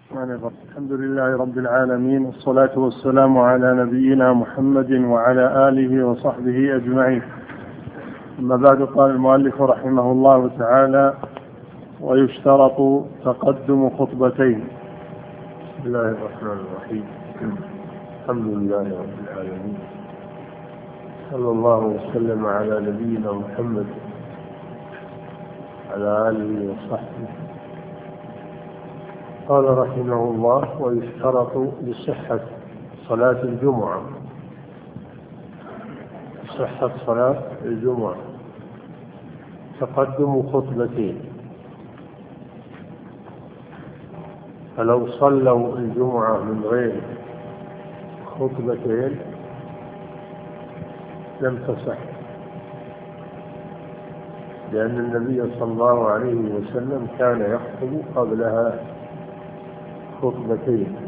الحمد لله رب العالمين، والصلاة والسلام على نبينا محمد وعلى آله وصحبه أجمعين. أما بعد، قال المؤلف رحمه الله تعالى: ويشترط تقدم خطبتين. بسم الله الرحمن الرحيم. الحمد لله رب العالمين، صلى الله وسلم على نبينا محمد على آله وصحبه. قال رحمه الله: ويشترط لصحة صلاة الجمعة، صحة صلاة الجمعة تقدم خطبتين. فلو صلوا الجمعة من غير خطبتين لم تصح، لأن النبي صلى الله عليه وسلم كان يخطب قبلها خطبتين،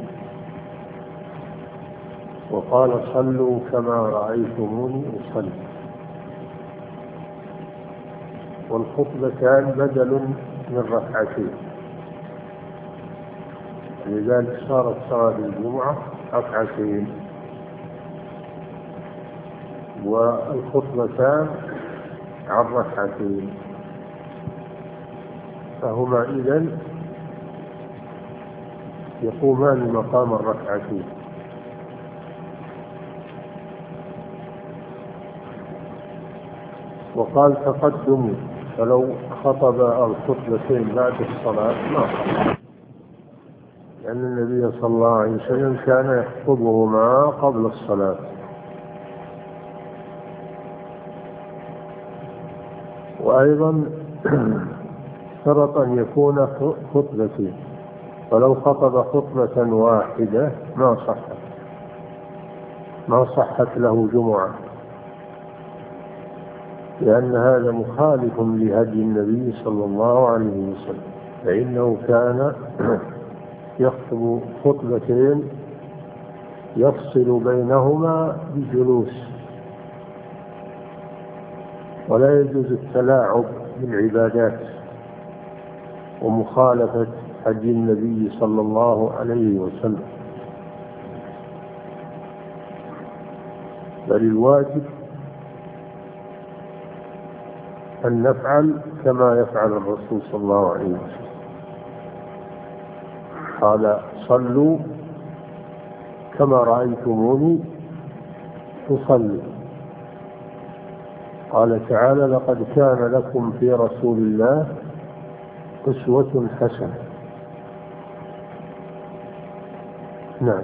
وقال: صلوا كما رأيتموني أصلي. والخطبتان بدل من ركعتين، لذلك صارت صلاة الجمعة ركعتين، والخطبتان عن ركعتين، فهما إذن يقومان مقام الركعتين. وقال: تقدم، فلو خطب الخطبتين بعد الصلاة ما خطب، لأن النبي صلى الله عليه وسلم كان يخطبهما قبل الصلاة. وأيضا شرط أن يكون خطبتين، ولو خطب خطبة واحدة ما صحت له جمعة، لأن هذا مخالف لهدي النبي صلى الله عليه وسلم، فإنه كان يخطب خطبتين يفصل بينهما بجلوس، ولا يجوز التلاعب بالعبادات ومخالفة هدي النبي صلى الله عليه وسلم، بل الواجب أن نفعل كما يفعل الرسول صلى الله عليه وسلم. قال: صلوا كما رأيتموني أصلي. قال تعالى: لقد كان لكم في رسول الله أسوة حسنة. نعم.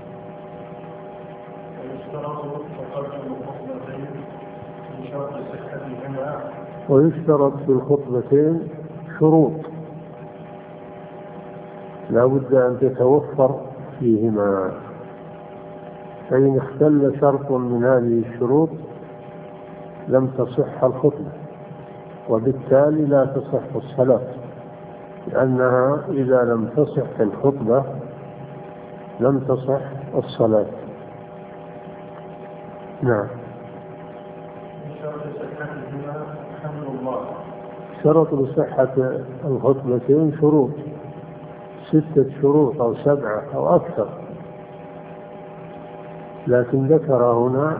ويشترط في الخطبتين شروط لا بد أن تتوفر فيهما، فإن اختل شرط من هذه الشروط لم تصح الخطبة، وبالتالي لا تصح الصلاة، لأنها إذا لم تصح الخطبة لم تصح الصلاة. نعم. شرط لصحة الخطبتين شروط، 6 شروط أو 7 أو أكثر، لكن ذكر هنا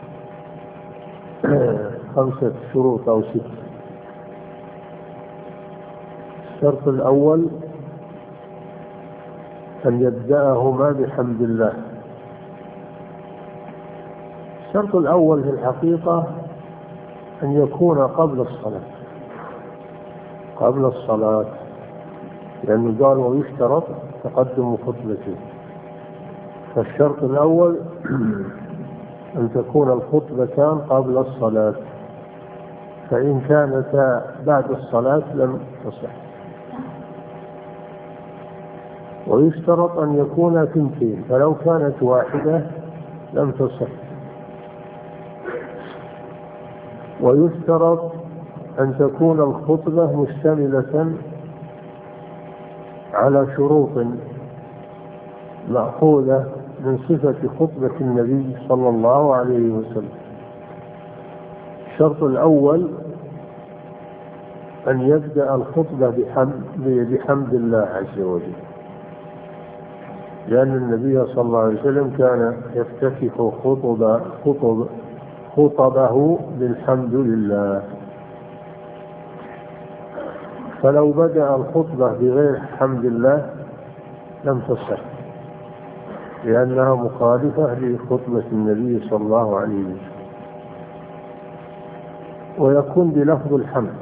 5 شروط أو 6. الشرط الأول أن يبدأهما بحمد الله. الشرط الأول في الحقيقة أن يكون قبل الصلاة، لأنه قال: ويشترط تقدم خطبتين. فالشرط الأول أن تكون الخطبتان قبل الصلاة، فإن كانتا بعد الصلاة لم تصح. ويشترط أن يكون 2، فلو كانت واحدة لم تصح. ويشترط أن تكون الخطبة مشتملة على شروط مأخوذة من صفة خطبة النبي صلى الله عليه وسلم. الشرط الأول أن يبدأ الخطبة بحمد الله عز وجل، لأن النبي صلى الله عليه وسلم كان يفتتح خطبه بالحمد لله. فلو بدأ الخطبة بغير حمد الله لم تصح، لأنها مخالفة لخطبة النبي صلى الله عليه وسلم. ويكون بلفظ الحمد،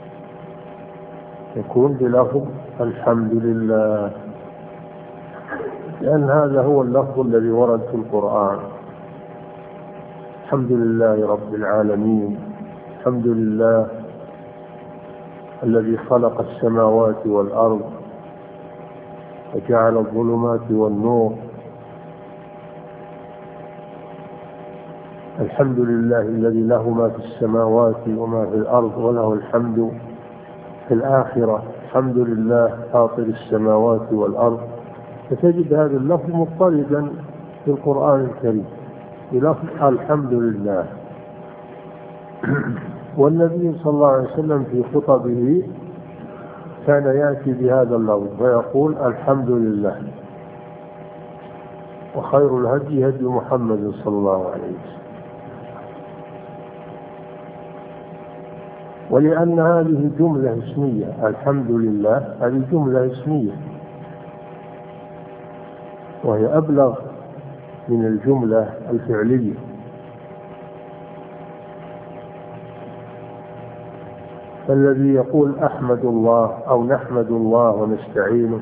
يكون بلفظ الحمد لله، لأن هذا هو اللفظ الذي ورد في القرآن: الحمد لله رب العالمين، الحمد لله الذي خلق السماوات والأرض وجعل الظلمات والنور، الحمد لله الذي له ما في السماوات وما في الأرض وله الحمد في الآخرة، الحمد لله فاطر السماوات والأرض. فتجد هذا اللفظ مضطردا في القرآن الكريم بلفظ الحمد لله. والنبي صلى الله عليه وسلم في خطبه كان يأتي بهذا اللفظ ويقول الحمد لله. وخير الهدي هدي محمد صلى الله عليه وسلم. ولأن هذه جملة اسمية، الحمد لله هذه جملة اسمية، وهي أبلغ من الجملة الفعلية. فالذي يقول أحمد الله أو نحمد الله ونستعينه،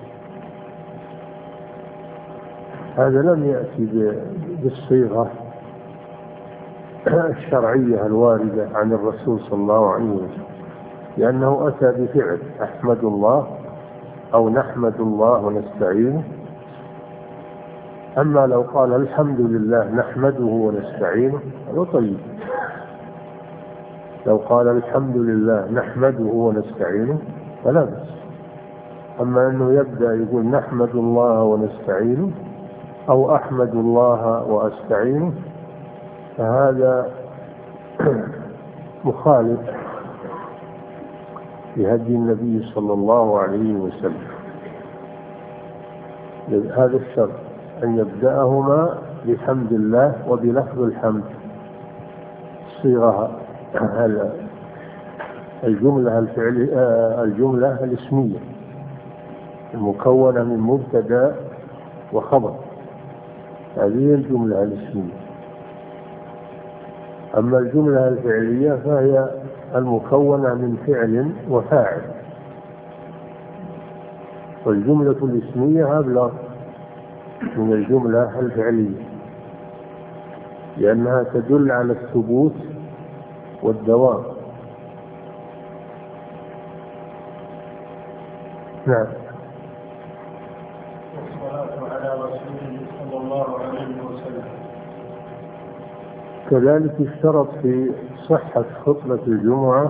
هذا لم يأتي بالصيغة الشرعية الواردة عن الرسول صلى الله عليه وسلم، لأنه أتى بفعل أحمد الله أو نحمد الله ونستعينه. أما لو قال الحمد لله نحمده ونستعينه هذا طيب، لو قال الحمد لله نحمده ونستعينه فلا بأس. أما أنه يبدأ يقول نحمد الله ونستعينه أو أحمد الله وأستعينه فهذا مخالف لهدي النبي صلى الله عليه وسلم. هذا الشرط أن يبدأهما بحمد الله وبلفظ الحمد، صيغة الجملة الاسمية المكونة من مبتدأ وخبر، هذه الجملة الاسمية. أما الجملة الفعلية فهي المكونة من فعل وفاعل، والجملة الاسمية أبلغ من الجملة الفعلية، لأنها تدل على الثبوت والدوام. نعم. والصلاة على رسوله صلى الله عليه وسلم. كذلك اشترط في صحة خطبة الجمعة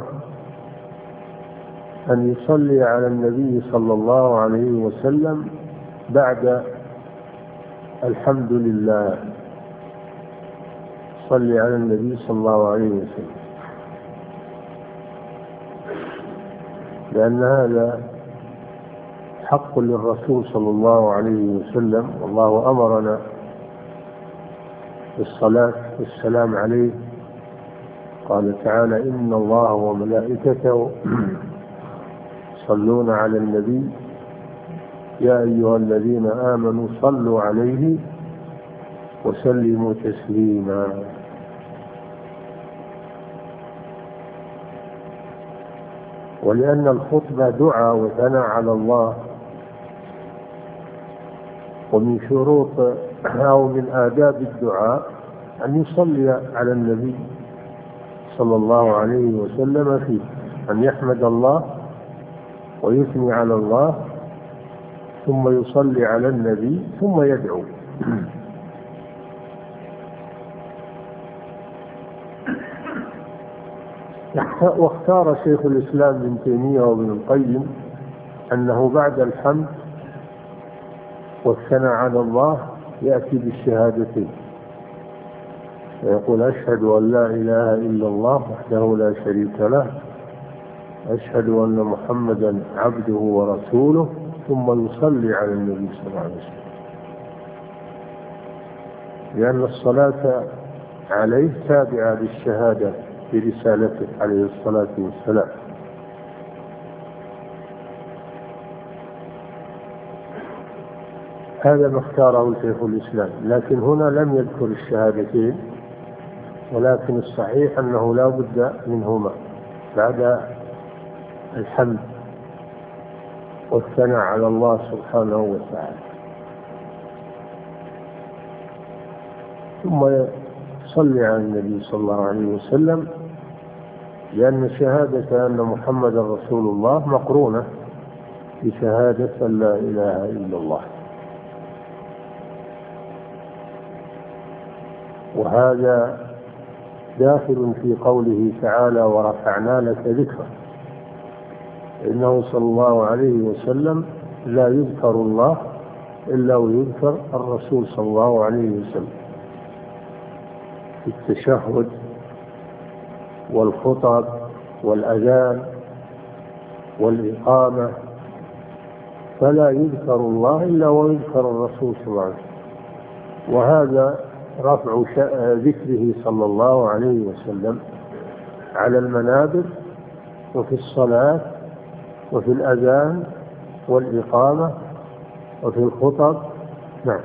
أن يصلي على النبي صلى الله عليه وسلم بعد الحمد لله، صلي على النبي صلى الله عليه وسلم، لأن هذا حق للرسول صلى الله عليه وسلم، والله أمرنا بالصلاة والسلام عليه. قال تعالى إن الله وملائكته يصلون على النبي يا أيها الذين آمنوا صلوا عليه وسلموا تسليما. ولأن الخطبة دعاء وثناء على الله، ومن شروط أو من آداب الدعاء أن يصلي على النبي صلى الله عليه وسلم فيه، أن يحمد الله ويثني على الله ثم يصلي على النبي ثم يدعو. واختار شيخ الإسلام ابن تيمية وابن القيم أنه بعد الحمد والثناء على الله يأتي بالشهادتين، ويقول أشهد أن لا إله إلا الله وحده لا شريك له، أشهد أن محمدا عبده ورسوله، ثم يصلي على النبي صلى الله عليه وسلم. لأن الصلاة عليه تابعة للشهادة برسالته عليه الصلاة والسلام. هذا ما اختاره شيخ الإسلام، لكن هنا لم يذكر الشهادتين، ولكن الصحيح أنه لا بد منهما بعد الحمد والثناء على الله سبحانه وتعالى. ثم صلي على النبي صلى الله عليه وسلم، لأن شهادة أن محمد رسول الله مقرونة بشهادة أن لا إله إلا الله، وهذا داخل في قوله تعالى ورفعنا لك ذكرك، إنه صلى الله عليه وسلم لا يذكر الله إلا ويذكر الرسول صلى الله عليه وسلم في التشهد والخطب والأذان والإقامة، فلا يذكر الله إلا ويذكر الرسول صلى الله عليه وسلم. وهذا رفع ذكره صلى الله عليه وسلم على المنابر وفي الصلاة وفي الأذان والإقامة وفي الخطب. نعم.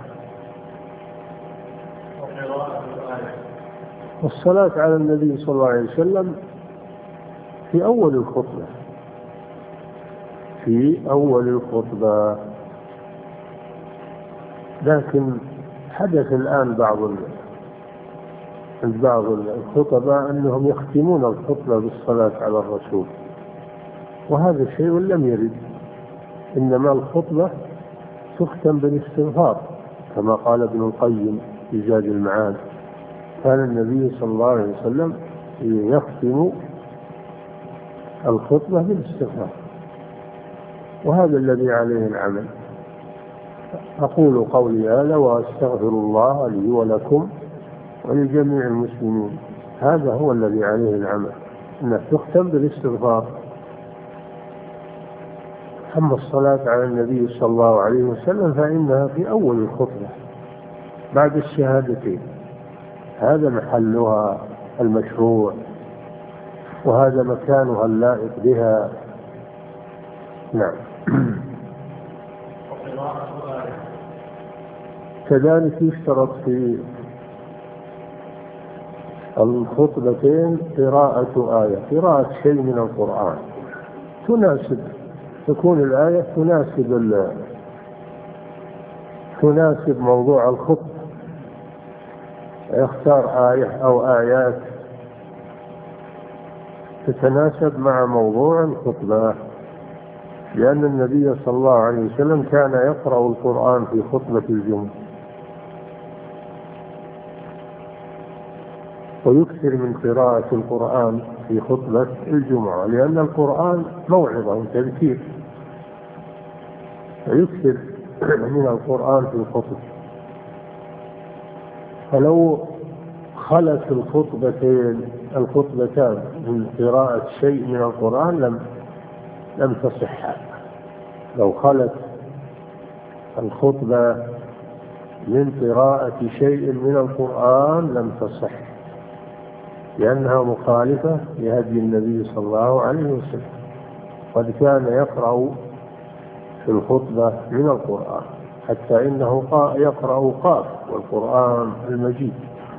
والصلاة على النبي صلى الله عليه وسلم في أول الخطبة، في أول الخطبة. لكن حدث الآن بعض الخطباء أنهم يختمون الخطبة بالصلاة على الرسول، وهذا شيء لم يرد، إنما الخطبة تختم بالاستغفار كما قال ابن القيم في زاد المعاد، كان النبي صلى الله عليه وسلم يختم الخطبة بالاستغفار، وهذا الذي عليه العمل. أقول قولي هذا وأستغفر الله لي ولكم ولجميع المسلمين، هذا هو الذي عليه العمل، أنه تختم بالاستغفار. أما الصلاة على النبي صلى الله عليه وسلم فإنها في أول الخطبة بعد الشهادتين، هذا محلها المشروع وهذا مكانها اللائق بها. نعم. كذلك يشترط في الخطبتين قراءة شيء من القرآن تكون الآية تناسب موضوع الخطبة، يختار آية أو آيات تتناسب مع موضوع الخطبة، لأن النبي صلى الله عليه وسلم كان يقرأ القرآن في خطبة الجمعة، ويكثر من قراءة القرآن في خطبة الجمعة، لأن القرآن موعظة وتذكير، فيكثر من القرآن في الخطبة. فلو خلت الخطبتان من قراءة شيء من القرآن لم تصح. لو خلت الخطبة من قراءة شيء من القرآن لم تصح، لأنها مخالفة لهدي النبي صلى الله عليه وسلم، قد كان يقرأ في الخطبة من القرآن، حتى إنه يقرأ قاف والقرآن المجيد،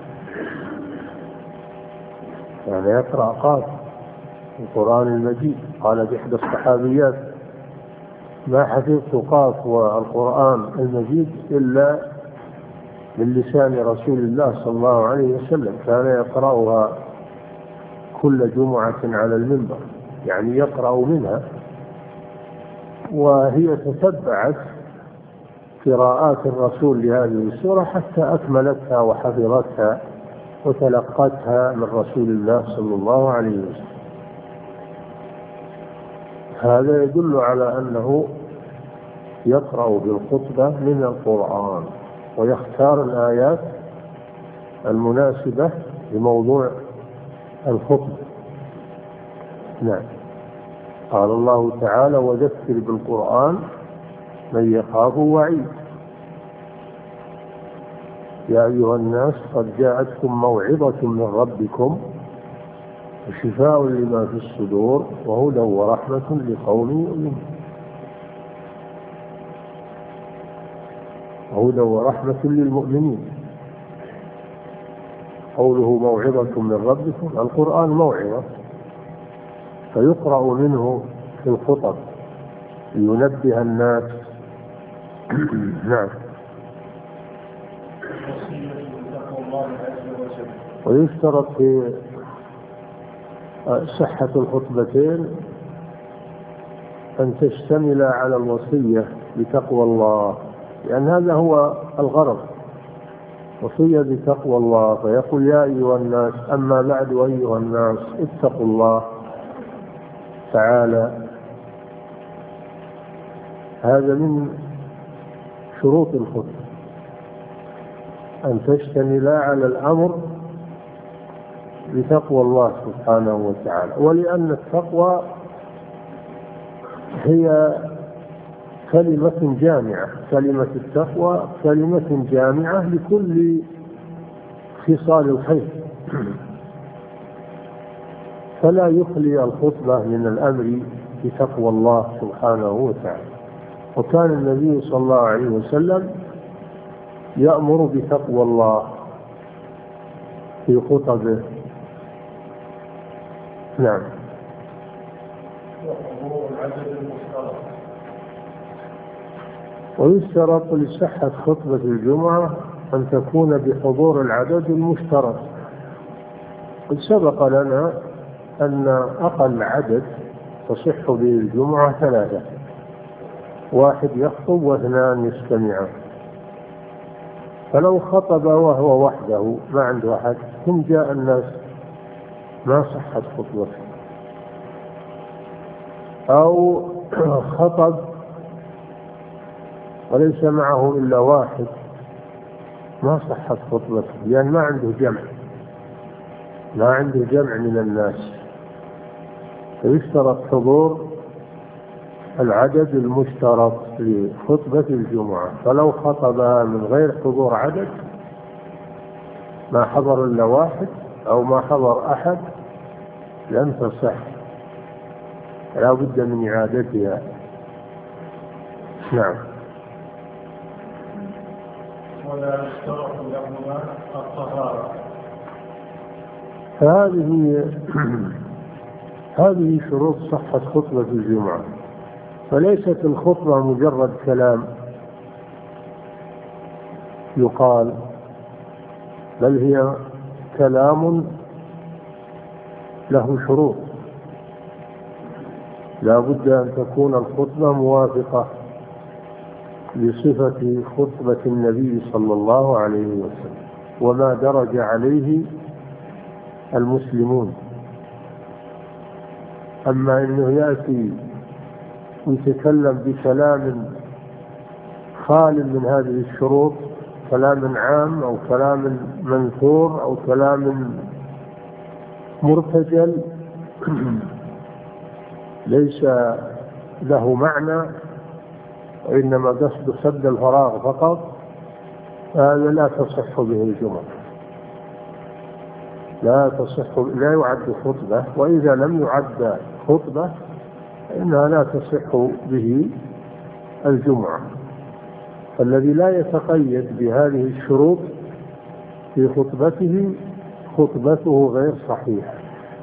كان يقرأ قاف القرآن المجيد. قال إحدى الصحابيات: ما حفظت قاف والقرآن المجيد إلا من لسان رسول الله صلى الله عليه وسلم، كان يقرأها كل جمعة على المنبر، يعني يقرأ منها. وهي تتبعت قراءات الرسول لهذه السورة حتى أكملتها وحفظتها وتلقتها من رسول الله صلى الله عليه وسلم. هذا يدل على أنه يقرأ بالخطبة من القرآن ويختار الآيات المناسبة لموضوع الخطبة. نعم. قال الله تعالى: وذكر بالقرآن من يخاف وعيد. يا أيها الناس قد جاءتكم موعظة من ربكم وشفاء لما في الصدور وهدى ورحمة لقوم يؤمنون. وهدى ورحمة للمؤمنين. قوله موعظة من ربكم، القرآن موعظة فيقرأ منه في الخطب لينبه الناس. نعم. ويشترط في صحة الخطبتين أن تشتمل على الوصية بتقوى الله، لأن هذا هو الغرض، وصية بتقوى الله. فيقول يا أيها الناس، أما بعد أيها الناس اتقوا الله تعالى. هذا من شروط الخطبة أن تشتمل على الأمر بتقوى الله سبحانه وتعالى. ولأن التقوى هي كلمة جامعة، كلمة التقوى كلمة جامعة لكل خصال الخير، فلا يخلي الخطبة من الأمر بتقوى الله سبحانه وتعالى. وكان النبي صلى الله عليه وسلم يأمر بتقوى الله في خطبه. نعم. ويشترط لصحة خطبة الجمعة أن تكون بحضور العدد المشترك. قد سبق لنا أن أقل عدد تصح به الجمعة 3، 1 يخطب و2 يستمعان. فلو خطب وهو وحده ما عنده أحد ثم جاء الناس ما صحت خطبته، أو خطب وليس معه إلا 1 ما صحت خطبته، لأن ما عنده جمع، ما عنده جمع من الناس. فيشترط حضور العدد المشترك لخطبة الجمعة. فلو خطبها من غير حضور عدد، ما حضر إلا 1 أو ما حضر أحد، لم تصح، لا بد من إعادتها. نعم. ولا يشترط لهما الطهارة. هذه شروط صحة خطبة الجمعة. فليست الخطبة مجرد كلام يقال، بل هي كلام له شروط. لا بد أن تكون الخطبة موافقة لصفة خطبة النبي صلى الله عليه وسلم وما درج عليه المسلمون. أما أنه يأتي يتكلم بكلام خال من هذه الشروط، كلام عام أو كلام منثور أو كلام مرتجل ليس له معنى وإنما قصد سد الفراغ فقط، هذا لا تصح به الجمعة، لا يعد خطبة. وإذا لم يعد خطبة فإنها لا تصح به الجمعة. الذي لا يتقيد بهذه الشروط في خطبته خطبته غير صحيحة،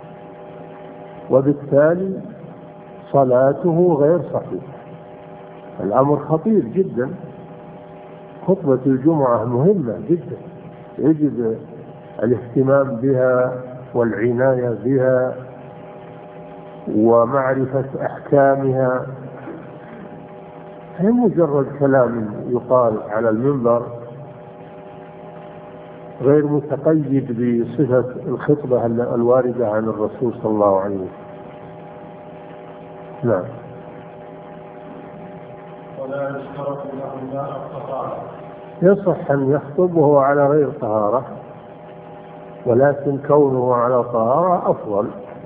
وبالتالي صلاته غير صحيحة. الأمر خطير جدا. خطبة الجمعة مهمة جدا، يجب الاهتمام بها والعناية بها ومعرفة أحكامها. هي مجرد كلام يقال على المنبر غير متقيد بصفة الخطبة الواردة عن الرسول صلى الله عليه وسلم. نعم. ولا يشترط لهما الطهارة. يصح أن يخطب وهو على غير طهارة، ولكن كونه على طهارة أفضل.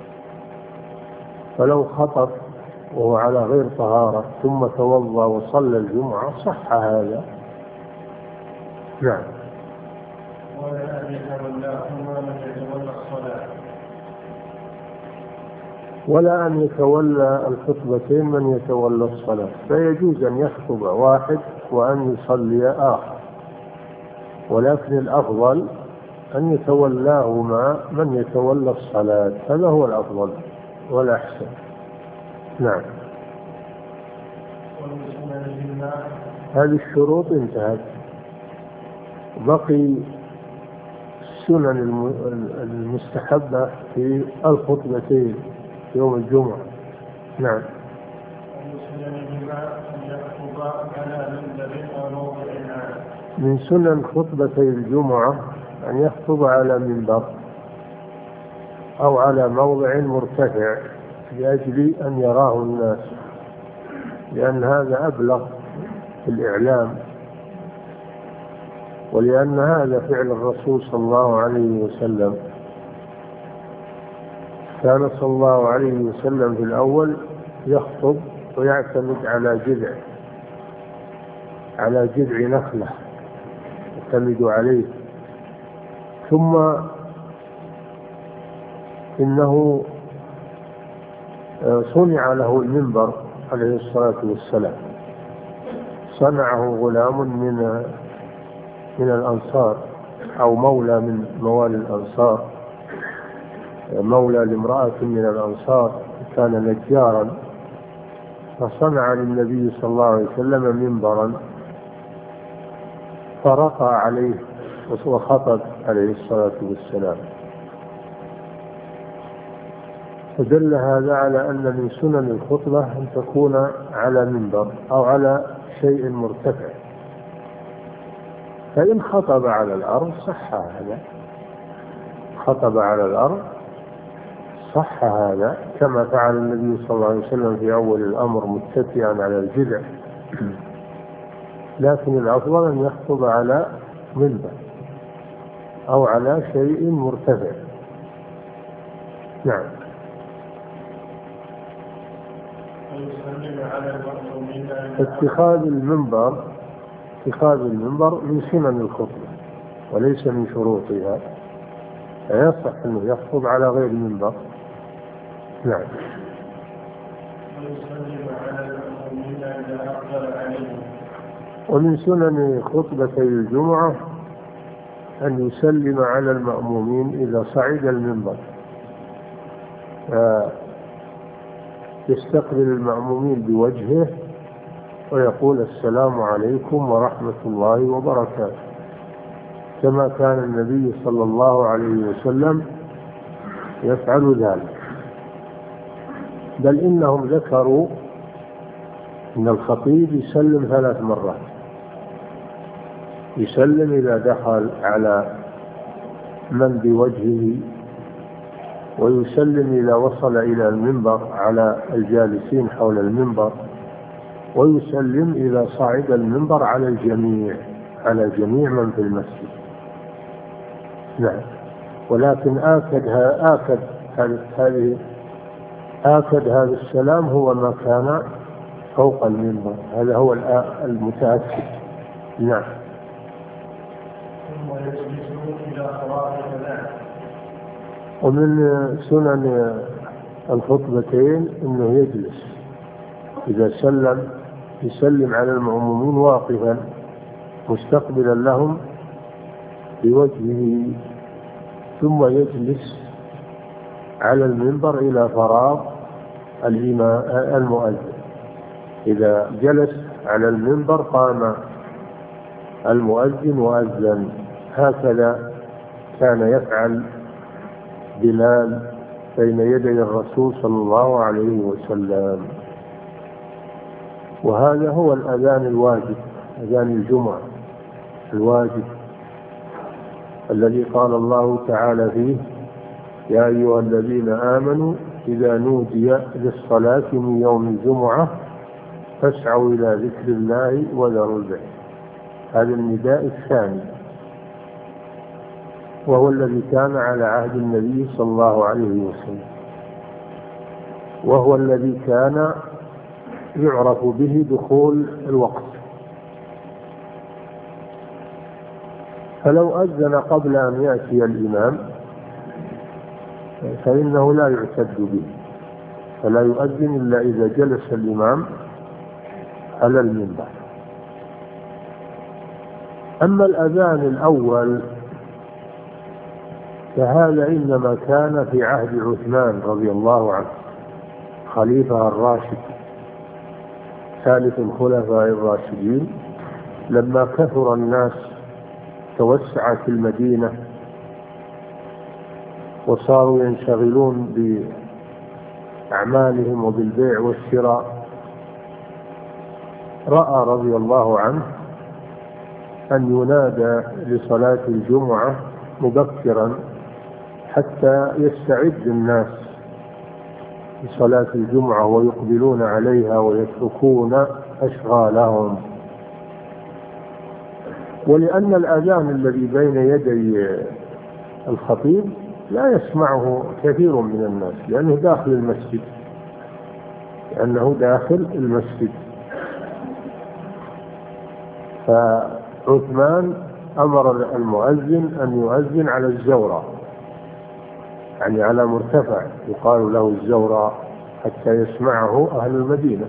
فلو خطب وهو على غير طهارة ثم توضأ وصلى الجمعة صح هذا. نعم. ولا أن يتولى الخطبتين من يتولى الصلاة، فيجوز أن يخطب واحد وأن يصلي آخر، ولكن الأفضل أن يتولاهما من يتولى الصلاة، هذا هو الأفضل والأحسن. نعم. هذه الشروط انتهت، بقي السنن المستحبة في الخطبتين يوم الجمعة. نعم. من سنن خطبتي الجمعة أن يخطب على منبر أو على موضع مرتفع لأجل أن يراه الناس، لأن هذا أبلغ في الإعلام، ولأن هذا فعل الرسول صلى الله عليه وسلم. كان صلى الله عليه وسلم في الأول يخطب ويعتمد على جذع نخلة يعتمد عليه، ثم إنه صنع له المنبر عليه الصلاة والسلام، صنعه غلام من الأنصار أو مولى من موالي الأنصار، مولى لامرأة من الأنصار كان نجارا، فصنع للنبي صلى الله عليه وسلم منبرا فرقى عليه وخطب عليه الصلاة والسلام. فدل هذا على أن من سنن الخطبة أن تكون على منبر أو على شيء مرتفع، فإن خطب على الأرض صح هذا، خطب على الأرض صح هذا، كما فعل النبي صلى الله عليه وسلم في أول الأمر متكئا على الجذع، لكن الأفضل أن يخطب على منبر أو على شيء مرتفع. نعم. اتخاذ المنبر من سنن الخطبة وليس من شروطها، فيصح أنه يخطب على غير منبر. نعم. ومن سنن خطبتي الجمعة أن يسلم على المأمومين إذا صعد المنبر، يستقبل المأمومين بوجهه ويقول السلام عليكم ورحمة الله وبركاته، كما كان النبي صلى الله عليه وسلم يفعل ذلك. بل إنهم ذكروا إن الخطيب يسلم 3 مرات، يسلم إذا دخل على من بوجهه، ويسلم إذا وصل إلى المنبر على الجالسين حول المنبر، ويسلم إذا صعد المنبر على جميع من في المسجد. نعم. ولكن آكد هذا السلام هو ما كان فوق المنبر، هذا هو المتأكد. نعم. ومن سنن الخطبتين أنه يجلس إذا يسلم على المأمومين واقفا مستقبلا لهم بوجهه، ثم يجلس على المنبر إلى فراغ المؤذن. إذا جلس على المنبر قام المؤذن وأذن، هكذا كان يفعل بلال بين يدي الرسول صلى الله عليه وسلم. وهذا هو الأذان الواجب، أذان الجمعة الواجب الذي قال الله تعالى فيه: يا أيها الذين آمنوا إذا نودي للصلاة من يوم الجمعة فاسعوا إلى ذكر الله وذروا البيع. هذا النداء الثاني، وهو الذي كان على عهد النبي صلى الله عليه وسلم، وهو الذي كان يعرف به دخول الوقت. فلو أذن قبل أن يأتي الإمام فإنه لا يعتد به، فلا يؤذن إلا إذا جلس الإمام على المنبر. أما الأذان الأول فهذا إنما كان في عهد عثمان رضي الله عنه خليفة الراشد ثالث الخلفاء الراشدين، لما كثر الناس توسعت المدينة وصاروا ينشغلون بأعمالهم وبالبيع والشراء، رأى رضي الله عنه أن ينادى لصلاة الجمعة مبكرا حتى يستعد الناس لصلاة الجمعة ويقبلون عليها ويتركون أشغالهم. ولأن الأذان الذي بين يدي الخطيب لا يسمعه كثير من الناس لأنه داخل المسجد، فعثمان أمر المؤذن أن يؤذن على الزورة، يعني على مرتفع يقال له الزورة، حتى يسمعه أهل المدينة.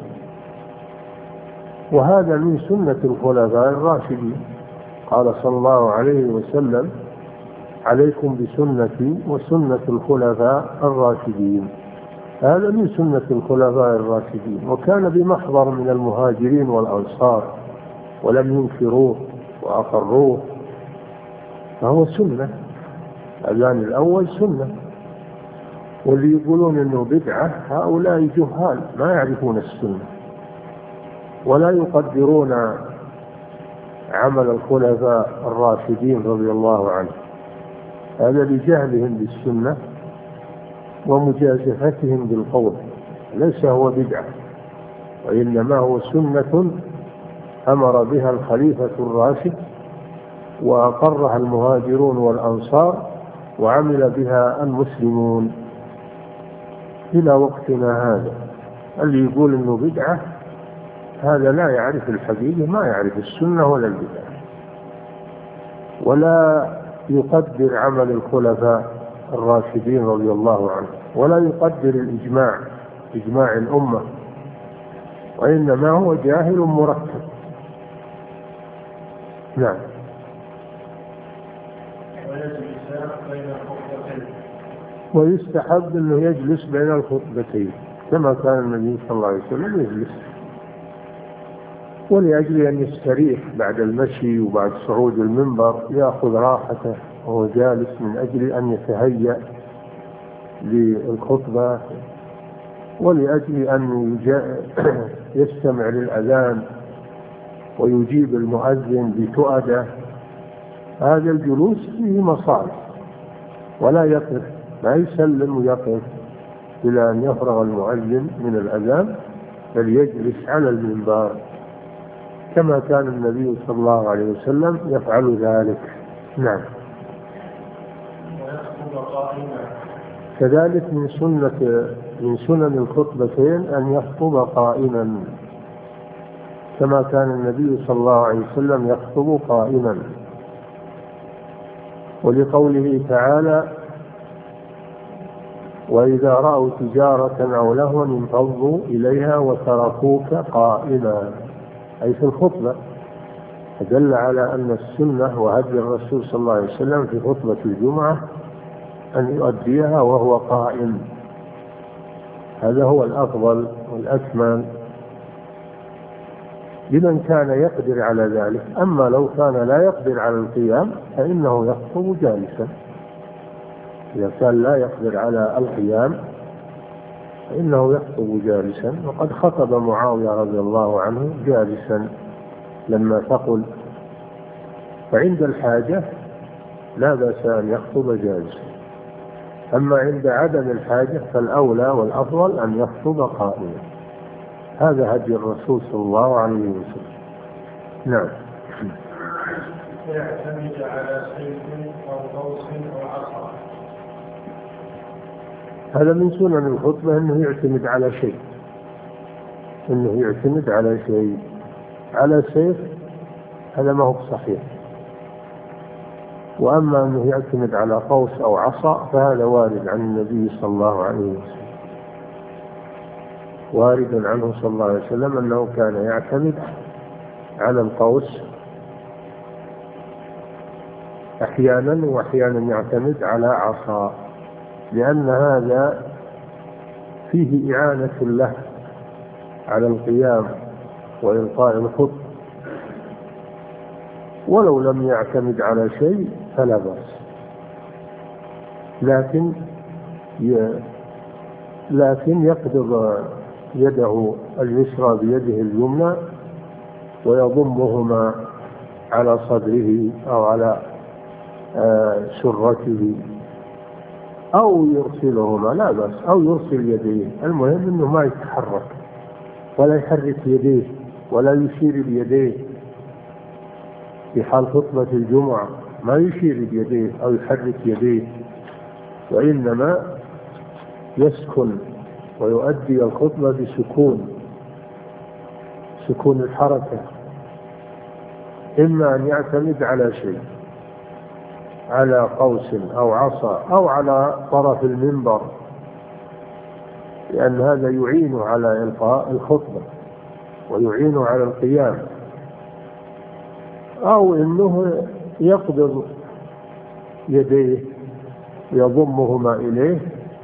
وهذا من سنة الخلفاء الراشدين، قال صلى الله عليه وسلم: عليكم بسنتي وسنة الخلفاء الراشدين. هذا من سنة الخلفاء الراشدين، وكان بمحضر من المهاجرين والأنصار ولم ينكروه وأقروه، فهو سنة. الأذان الأول سنة. واللي يقولون إنه بدعة هؤلاء جهال ما يعرفون السنة ولا يقدرون عمل الخلفاء الراشدين رضي الله عنهم، هذا لجهلهم بالسنة ومجازفتهم بالقول، ليس هو بدعة، وإنما هو سنة أمر بها الخليفة الراشد وأقرها المهاجرون والأنصار وعمل بها المسلمون إلى وقتنا هذا. اللي يقول إنه بدعة هذا لا يعرف الحقيقة، ما يعرف السنة ولا البدعة، ولا يقدر عمل الخلفاء الراشدين رضي الله عنهم، ولا يقدر الإجماع، إجماع الأمة، وإنما هو جاهل مركب. نعم. ويستحب أنه يجلس بين الخطبتين كما كان النبي صلى الله عليه وسلم يجلس، ولأجل أن يستريح بعد المشي وبعد صعود المنبر، يأخذ راحته وهو جالس من أجل أن يتهيأ للخطبة، ولأجل أن يستمع للأذان ويجيب المؤذن بتؤدة. هذا الجلوس فيه مصالح، ولا يقف، ما يسلم ويقف إلى أن يفرغ المؤذن من الأذان، بل يجلس على المنبر كما كان النبي صلى الله عليه وسلم يفعل ذلك. نعم. كذلك من سنن الخطبتين أن يخطب قائما كما كان النبي صلى الله عليه وسلم يخطب قائما، ولقوله تعالى: وإذا رأوا تجارة أو لهوا انفضوا إليها وتركوك قائما، أي في الخطبة. فدل على أن السنة وهدي الرسول صلى الله عليه وسلم في خطبة الجمعة أن يؤديها وهو قائم، هذا هو الأفضل والأكمل لمن كان يقدر على ذلك. أما لو كان لا يقدر على القيام فإنه يخطب جالسا. إذا كان لا يقدر على القيام فإنه يخطب جالسا، وقد خطب معاوية رضي الله عنه جالسا لما ثقل، فعند الحاجة لا بأس أن يخطب جالسا. أما عند عدم الحاجة فالأولى والأفضل أن يخطب قائما. هذا هدي الرسول صلى الله عليه وسلم. نعم. يعتمد على سيف أو قوس أو عصا. هذا من سنن الخطبة أنه يعتمد على شيء، على سيف، هذا ما هو صحيح، وأما أنه يعتمد على قوس أو عصا فهذا وارد عن النبي صلى الله عليه وسلم، وارد عنه صلى الله عليه وسلم أنه كان يعتمد على القوس أحيانا، وأحيانا يعتمد على عصا، لأن هذا فيه إعانة له على القيام وإلقاء الخطبة، ولو لم يعتمد على شيء فلا بأس، لكن يقبض يده اليسرى بيده اليمنى ويضمهما على صدره أو على سرته، أو يرسلهما لا بأس، أو يرسل يديه، المهم أنه ما يتحرك ولا يحرك يديه ولا يشير بيديه في حال خطبة الجمعة، ما يشير بيديه أو يحرك يديه، وإنما يسكن ويؤدي الخطبة بسكون الحركة، إما أن يعتمد على شيء، على قوس أو عصا أو على طرف المنبر، لأن هذا يعين على إلقاء الخطبة ويعين على القيام، أو إنه يقبض يديه يضمهما إليه،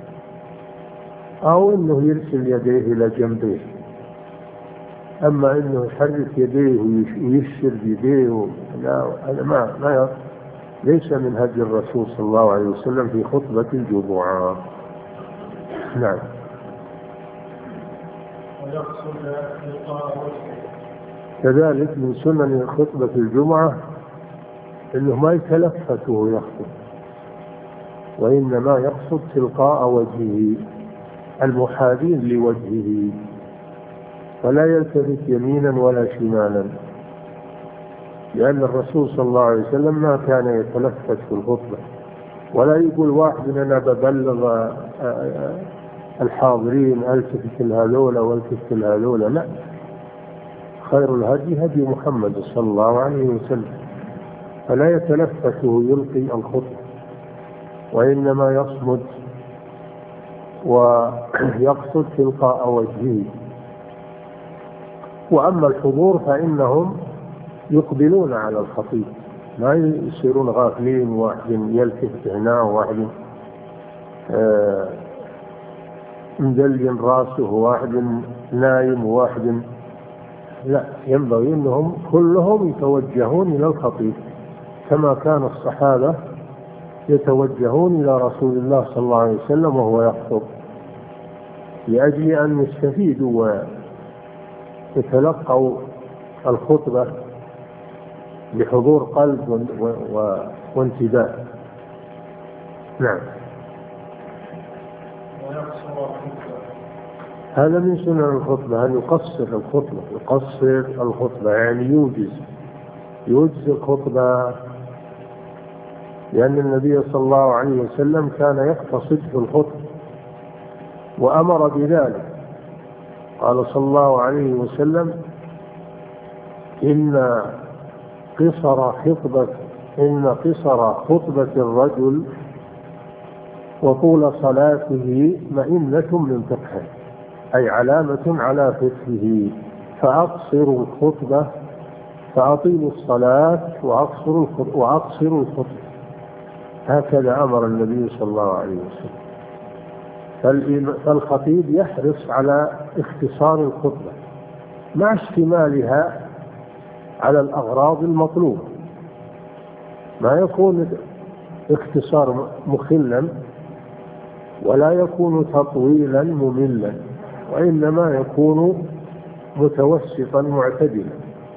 أو إنه يرسل يديه إلى جنبيه. أما إنه يحرك يديه ويشر بيديه لا، هذا ما ليس من هدي الرسول صلى الله عليه وسلم في خطبة الجمعة. نعم. كذلك من سنن خطبة الجمعة إنه ما يتلفت وهو يخطب، وإنما يقصد تلقاء وجهه المحاذين لوجهه، فلا يلتفت يمينا ولا شمالا، لأن الرسول صلى الله عليه وسلم ما كان يتلفت في الخطبة، ولا يقول واحد أنا ببلغ الحاضرين التفت الهذول والتفت الهذول، لا، خير الهدي هدي محمد صلى الله عليه وسلم، فلا يتلفت ويلقي الخطبة، وإنما يصمد ويقصد تلقاء وجهه. وأما الحضور فإنهم يقبلون على الخطيب، ما يصيرون غافلين، واحد يلتفت هنا وواحد مدلين راسه وواحد نايم وواحد لا، ينبغي أنهم كلهم يتوجهون إلى الخطيب، كما كان الصحابة يتوجهون إلى رسول الله صلى الله عليه وسلم وهو يخطب، لأجل أن يستفيدوا ويتلقوا الخطبة بحضور قلب وانتباه. نعم. هذا من سنن الخطبة أن يقصر الخطبة، يعني يوجز الخطبة، لأن النبي صلى الله عليه وسلم كان يقتصد في الخطبة وأمر بذلك، قال صلى الله عليه وسلم إن قصر خطبة الرجل وطول صلاته مئنة من فقهه، أي علامة على فقهه، فأقصروا الخطبة، فأطيلوا الصلاة وأقصروا الخطبة، هكذا أمر النبي صلى الله عليه وسلم. فالخطيب يحرص على اختصار الخطبة مع اشتمالها على الأغراض المطلوبة، ما يكون اختصار مخلا ولا يكون تطويلا مملا، وإنما يكون متوسطا معتدلا،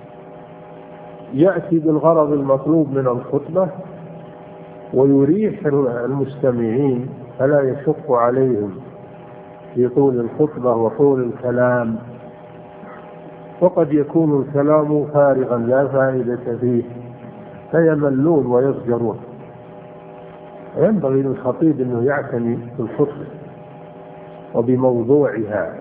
يأتي بالغرض المطلوب من الخطبة ويريح المستمعين فلا يشق عليهم في طول الخطبة وطول الكلام، وقد يكون الكلام فارغا لا فائدة فيه فيملون ويضجرون. ينبغي للخطيب أنه يعتني بالخطبة وبموضوعها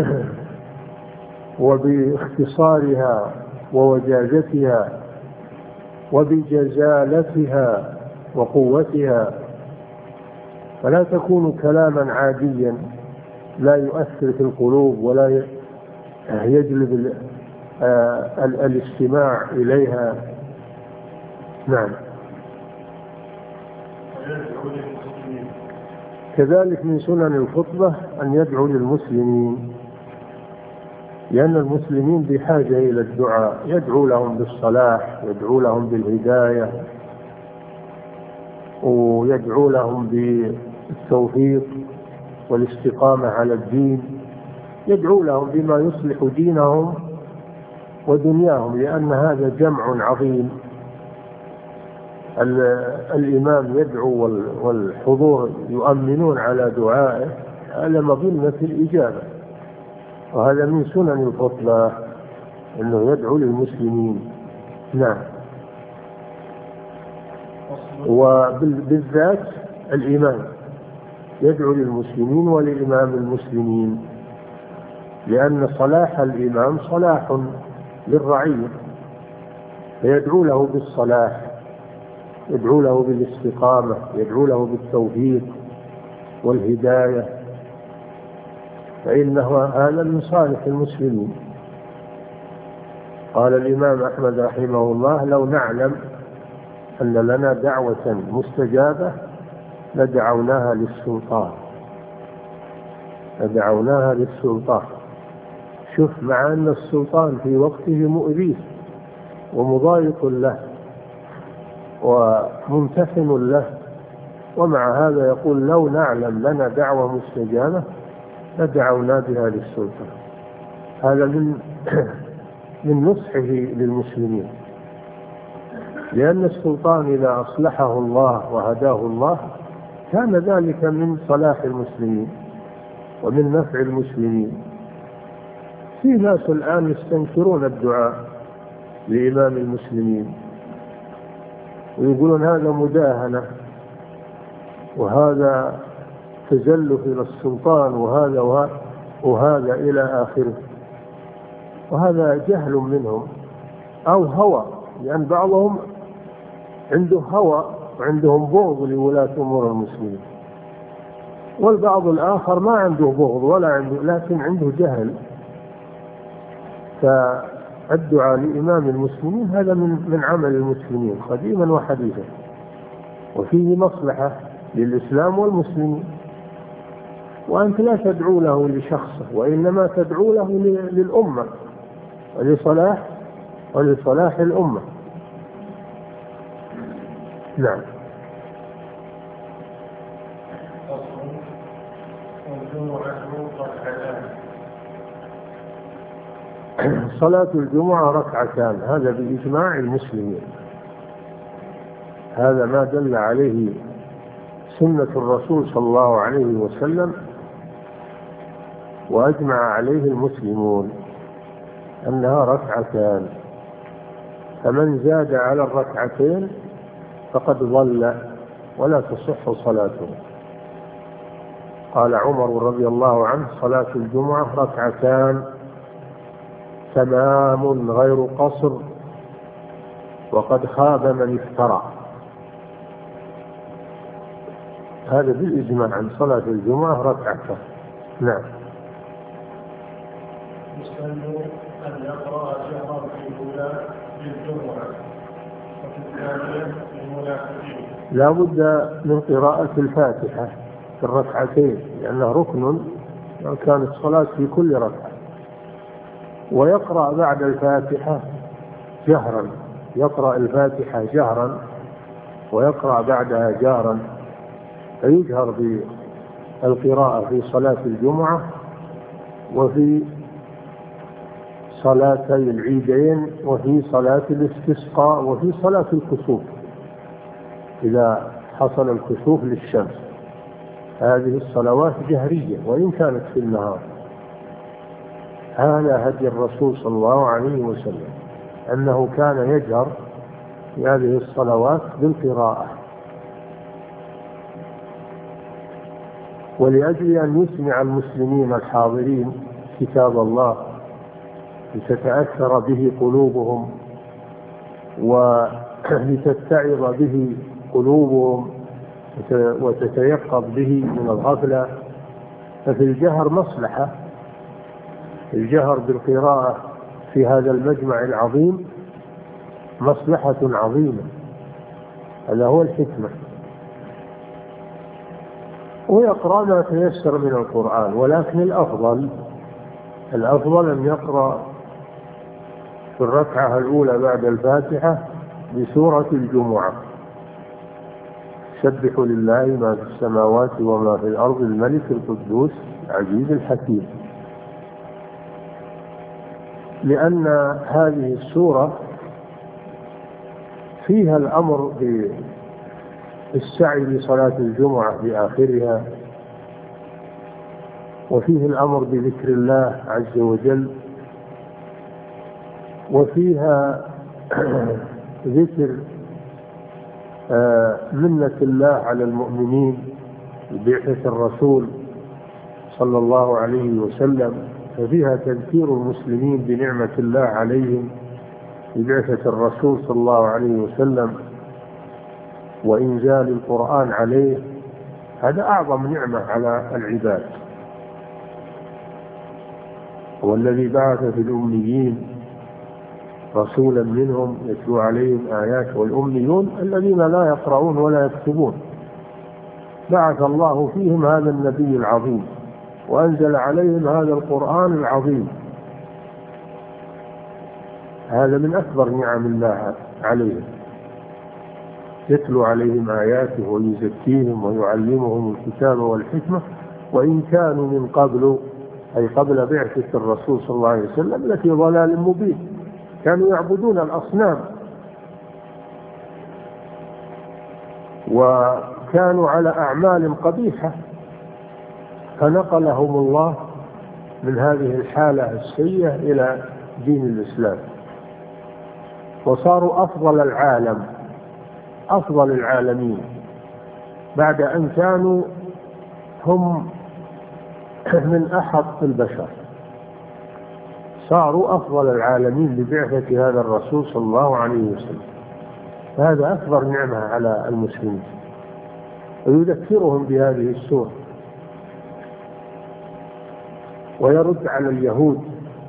وباختصارها ووجازتها وبجزالتها وقوتها، فلا تكون كلاما عاديا لا يؤثر في القلوب ولا يجلب الاستماع إليها. نعم. كذلك من سنن الخطبة أن يدعو للمسلمين، لأن المسلمين بحاجة إلى الدعاء، يدعو لهم بالصلاح، يدعو لهم بالهداية، ويدعو لهم بالتوفيق والاستقامة على الدين، يدعو لهم بما يصلح دينهم ودنياهم، لأن هذا جمع عظيم. الإمام يدعو والحضور يؤمنون على دعائه، هذا مظنة الإجابة، وهذا من سنن الخطبة أنه يدعو للمسلمين. نعم. وبالذات الإمام يدعو للمسلمين ولإمام المسلمين، لأن صلاح الإمام صلاح للرعية، فيدعو له بالصلاح، يدعو له بالاستقامة، يدعو له بالتوفيق والهداية، فإنه هذا من صالح المسلمين. قال الإمام أحمد رحمه الله: لو نعلم أن لنا دعوة مستجابة لدعوناها للسلطان. شوف، مع أن السلطان في وقته مؤذيه ومضايق له وممتثن له، ومع هذا يقول: لو نعلم لنا دعوة مستجابة لدعونا بها للسلطان. هذا من نصحه للمسلمين، لأن السلطان إذا أصلحه الله وهداه الله كان ذلك من صلاح المسلمين ومن نفع المسلمين. في ناس الآن يستنكرون الدعاء لإمام المسلمين ويقولون هذا مداهنة وهذا تزلف إلى السلطان وهذا إلى آخره، وهذا جهل منهم أو هوى، لأن بعضهم عنده هوى وعندهم بغض لولاة أمور المسلمين، والبعض الآخر ما عنده بغض ولا عنده، لكن عنده جهل. فالدعاء لإمام المسلمين هذا من عمل المسلمين قديما وحديثا، وفيه مصلحة للإسلام والمسلمين. وأنت لا تدعو له لشخصه، وإنما تدعو له للأمة ولصلاح الأمة. نعم. صلاة الجمعة ركعتان، هذا بإجماع المسلمين، هذا ما دل عليه سنة الرسول صلى الله عليه وسلم وأجمع عليه المسلمون أنها ركعتان، فمن زاد على الركعتين فقد ضل ولا تصح صلاته. قال عمر رضي الله عنه: صلاة الجمعة ركعتان تمام غير قصر، وقد خاب من افترى. هذا بالإجماع عن صلاة الجمعة ركعتان. نعم. يسأل أن يقرأ جهرا في الأولى للجمعة وفي الثانية للمنافقين. لا بد من قراءة الفاتحة في الركعتين، لأنها ركن لو كانت صلاة في كل ركعة، ويقرأ بعد الفاتحة جهرا، يقرأ الفاتحة جهرا ويقرأ بعدها جهرا، فيجهر بالقراءة في صلاة الجمعة وفي صلاتي العيدين وفي صلاة الاستسقاء وفي صلاة الكسوف إذا حصل الكسوف للشمس. هذه الصلوات جهرية وإن كانت في النهار. هذا هدي الرسول صلى الله عليه وسلم، أنه كان يجهر في هذه الصلوات بالقراءة، ولأجل أن يسمع المسلمين الحاضرين كتاب الله لتتأثر به قلوبهم ولتتعظ به قلوبهم وتتيقظ به من الغفلة. ففي الجهر مصلحة، الجهر بالقراءة في هذا المجمع العظيم مصلحة عظيمة، هذا هو الحكمة. ويقرأ ما تيسر من القرآن، ولكن الأفضل أن يقرأ في الركعة الأولى بعد الفاتحة بسورة الجمعة: سبح لله ما في السماوات وما في الأرض الملك القدوس العزيز الحكيم، لأن هذه السورة فيها الأمر بالسعي لصلاة الجمعة بآخرها، وفيه الأمر بذكر الله عز وجل، وفيها ذكر منة الله على المؤمنين ببعثة الرسول صلى الله عليه وسلم، ففيها تذكير المسلمين بنعمة الله عليهم ببعثة الرسول صلى الله عليه وسلم وإنزال القرآن عليه. هذا أعظم نعمة على العباد. والذي بعث في الأميين رسولا منهم يتلو عليهم آيات، والأميون الذين لا يقرؤون ولا يكتبون، بعث الله فيهم هذا النبي العظيم وأنزل عليهم هذا القرآن العظيم. هذا من أكبر نعم الله عليهم، يتلو عليهم آياته ويزكيهم ويعلمهم الكتاب والحكمة، وإن كانوا من قبل، أي قبل بعثة الرسول صلى الله عليه وسلم، لفي ضلال مبين، كانوا يعبدون الأصنام وكانوا على أعمال قبيحة، فنقلهم الله من هذه الحالة السيئة إلى دين الإسلام، وصاروا أفضل العالمين بعد أن كانوا هم من أحق البشر. صاروا أفضل العالمين ببعثة هذا الرسول صلى الله عليه وسلم. فهذا أكبر نعمة على المسلمين، ويذكرهم بهذه السورة، ويرد على اليهود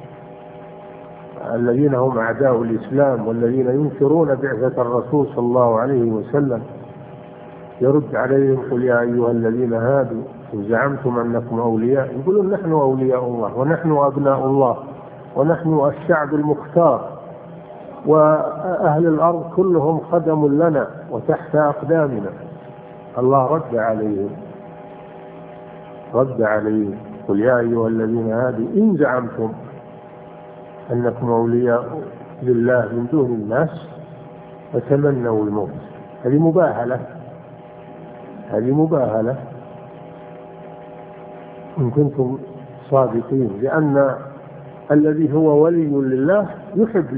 الذين هم أعداء الإسلام والذين ينكرون بعثة الرسول صلى الله عليه وسلم، يرد عليهم: قل يا أيها الذين هادوا إن زعمتم أنكم أولياء، يقولون نحن أولياء الله ونحن أبناء الله ونحن الشعب المختار، وأهل الأرض كلهم خدم لنا وتحت أقدامنا. الله رد عليهم: قل يا أيها الذين هادوا إن زعمتم أنكم أولياء لله من دون الناس وتمنوا الموت. هذه مباهلة إن كنتم صادقين، لأن الذي هو ولي لله يحب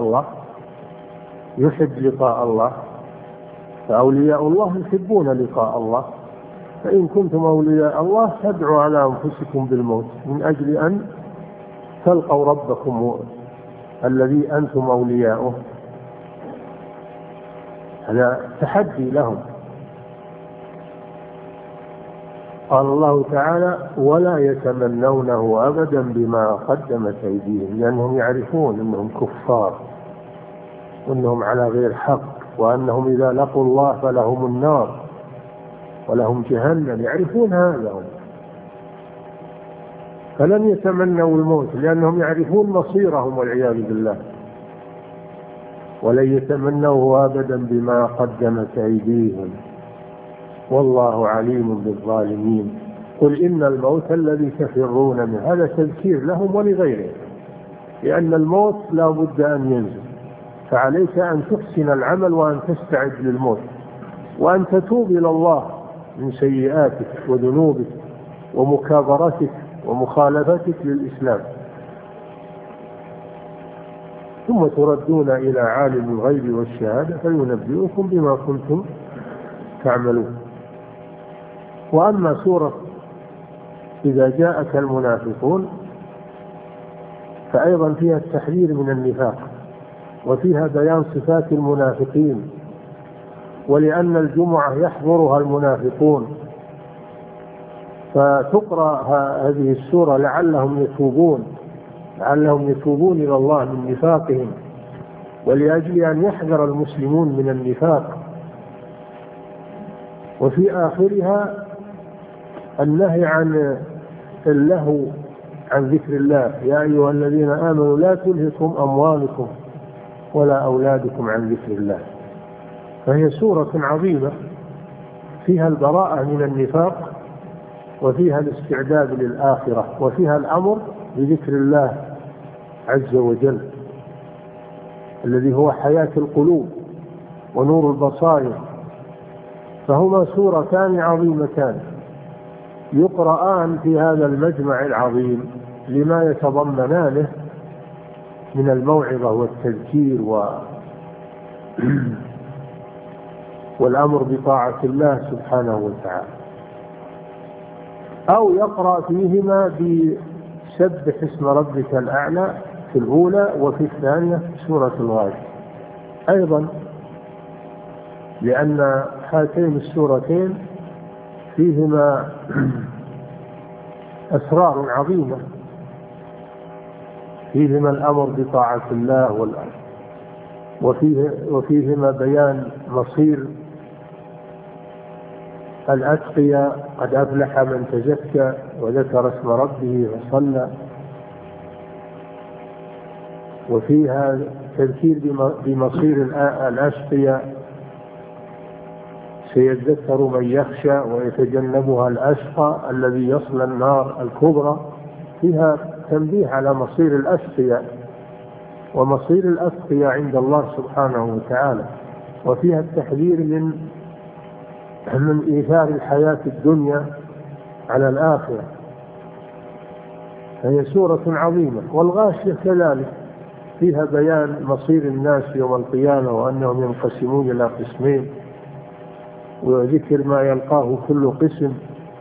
لقاء الله، فأولياء الله يحبون لقاء الله. فإن كنتم أولياء الله فادعوا على أنفسكم بالموت من أجل أن تلقوا ربكم الذي أنتم أولياؤه. هذا تحدي لهم. قال الله تعالى: ولا يتمنونه أبدا بما قدمت أيديهم، لأنهم يعرفون أنهم كفار وأنهم على غير حق، وأنهم إذا لقوا الله فلهم النار ولهم جهنم، يعرفون هذا، فلن يتمنوا الموت لأنهم يعرفون مصيرهم والعياذ بالله. ولن يتمنوه أبدا بما قدمت أيديهم والله عليم بالظالمين. قل إن الموت الذي تفرون منه، هذا تذكير لهم ولغيرهم، لأن الموت لا بد أن ينزل، فعليك أن تحسن العمل وأن تستعد للموت، وأن تتوب إلى الله من سيئاتك وذنوبك ومكابرتك ومخالفتك للإسلام، ثم تردون إلى عالم الغيب والشهادة فينبئكم بما كنتم تعملون. وأما سورة إذا جاءك المنافقون فأيضا فيها التحذير من النفاق، وفيها بيان صفات المنافقين، ولأن الجمعة يحضرها المنافقون، فتقرأ هذه السورة لعلهم يتوبون إلى الله من نفاقهم، ولأجل أن يحذر المسلمون من النفاق. وفي آخرها النهي عن اللهو عن ذكر الله: يا أيها الذين آمنوا لا تلهكم أموالكم ولا أولادكم عن ذكر الله. فهي سورة عظيمة فيها البراءة من النفاق، وفيها الاستعداد للآخرة، وفيها الأمر بذكر الله عز وجل الذي هو حياة القلوب ونور البصائر. فهما سورتان عظيمتان يقرآن في هذا المجمع العظيم لما يتضمنانه من الموعظة والتذكير والأمر بطاعة الله سبحانه وتعالى. أو يقرأ فيهما بسبح اسم ربك الأعلى في الأولى، وفي الثانية سورة الغاشية أيضا، لأن هاتين السورتين فيهما أسرار عظيمة، فيهما الأمر بطاعة الله وفيهما بيان مصير الأتقياء: قد أفلح من تزكى وذكر اسم ربه فصلى. وفيها تذكير بمصير الأشقياء: سيذكر من يخشى ويتجنبها الأشقى الذي يصلى النار الكبرى. فيها تنبيه على مصير الأشقياء ومصير الأتقياء عند الله سبحانه وتعالى. وفيها التحذير من إيثار الحياة الدنيا على الآخرة. هي سورة عظيمة. والغاشية كذلك فيها بيان مصير الناس يوم القيامة، وأنهم ينقسمون إلى قسمين، وذكر ما يلقاه كل قسم: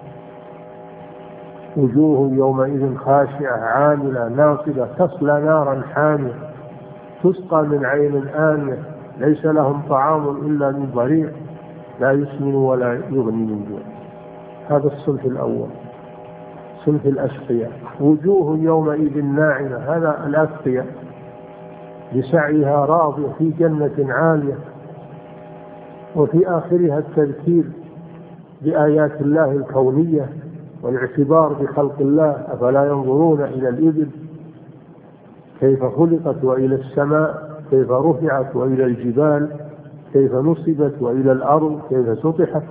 وجوه يومئذ خاشعة عاملة ناصبة تصلى نارا حامية تسقى من عين آنية ليس لهم طعام إلا من ضريع لا يسمن ولا يغني من جوع. هذا الصنف الأول، صنف الأشقياء. وجوه يومئذ ناعمة، هذا الأشقياء بسعيها راضية في جنة عالية. وفي آخرها التذكير بآيات الله الكونية والاعتبار بخلق الله: أفلا ينظرون إلى الإبل كيف خلقت، وإلى السماء كيف رفعت، وإلى الجبال كيف نصبت، وإلى الأرض كيف سطحت.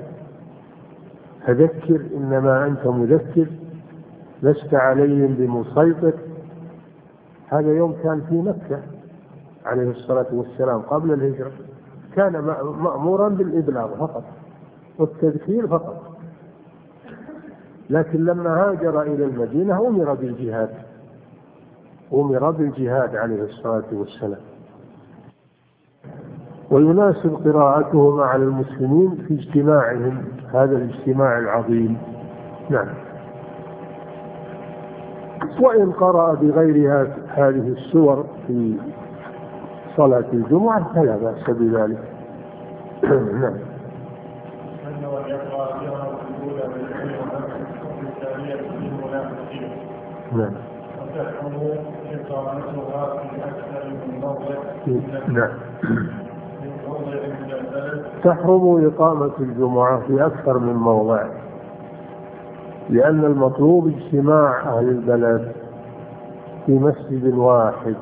فذكر إنما أنت مذكر لست عليهم بمسيطر. هذا يوم كان في مكة عليه الصلاة والسلام قبل الهجرة، كان مأمورا بالإبلاغ فقط والتذكير فقط، لكن لما هاجر إلى المدينة أمر بالجهاد عليه الصلاة والسلام. ويناسب قراءتهما على المسلمين في اجتماعهم هذا الاجتماع العظيم. نعم. وإن قرأ بغير هذه السور في صلاة الجمعة فلا بأس بذلك. نعم. نعم. نعم. تحرم إقامة الجمعة في أكثر من موضع، لأن المطلوب اجتماع أهل البلد في مسجد واحد،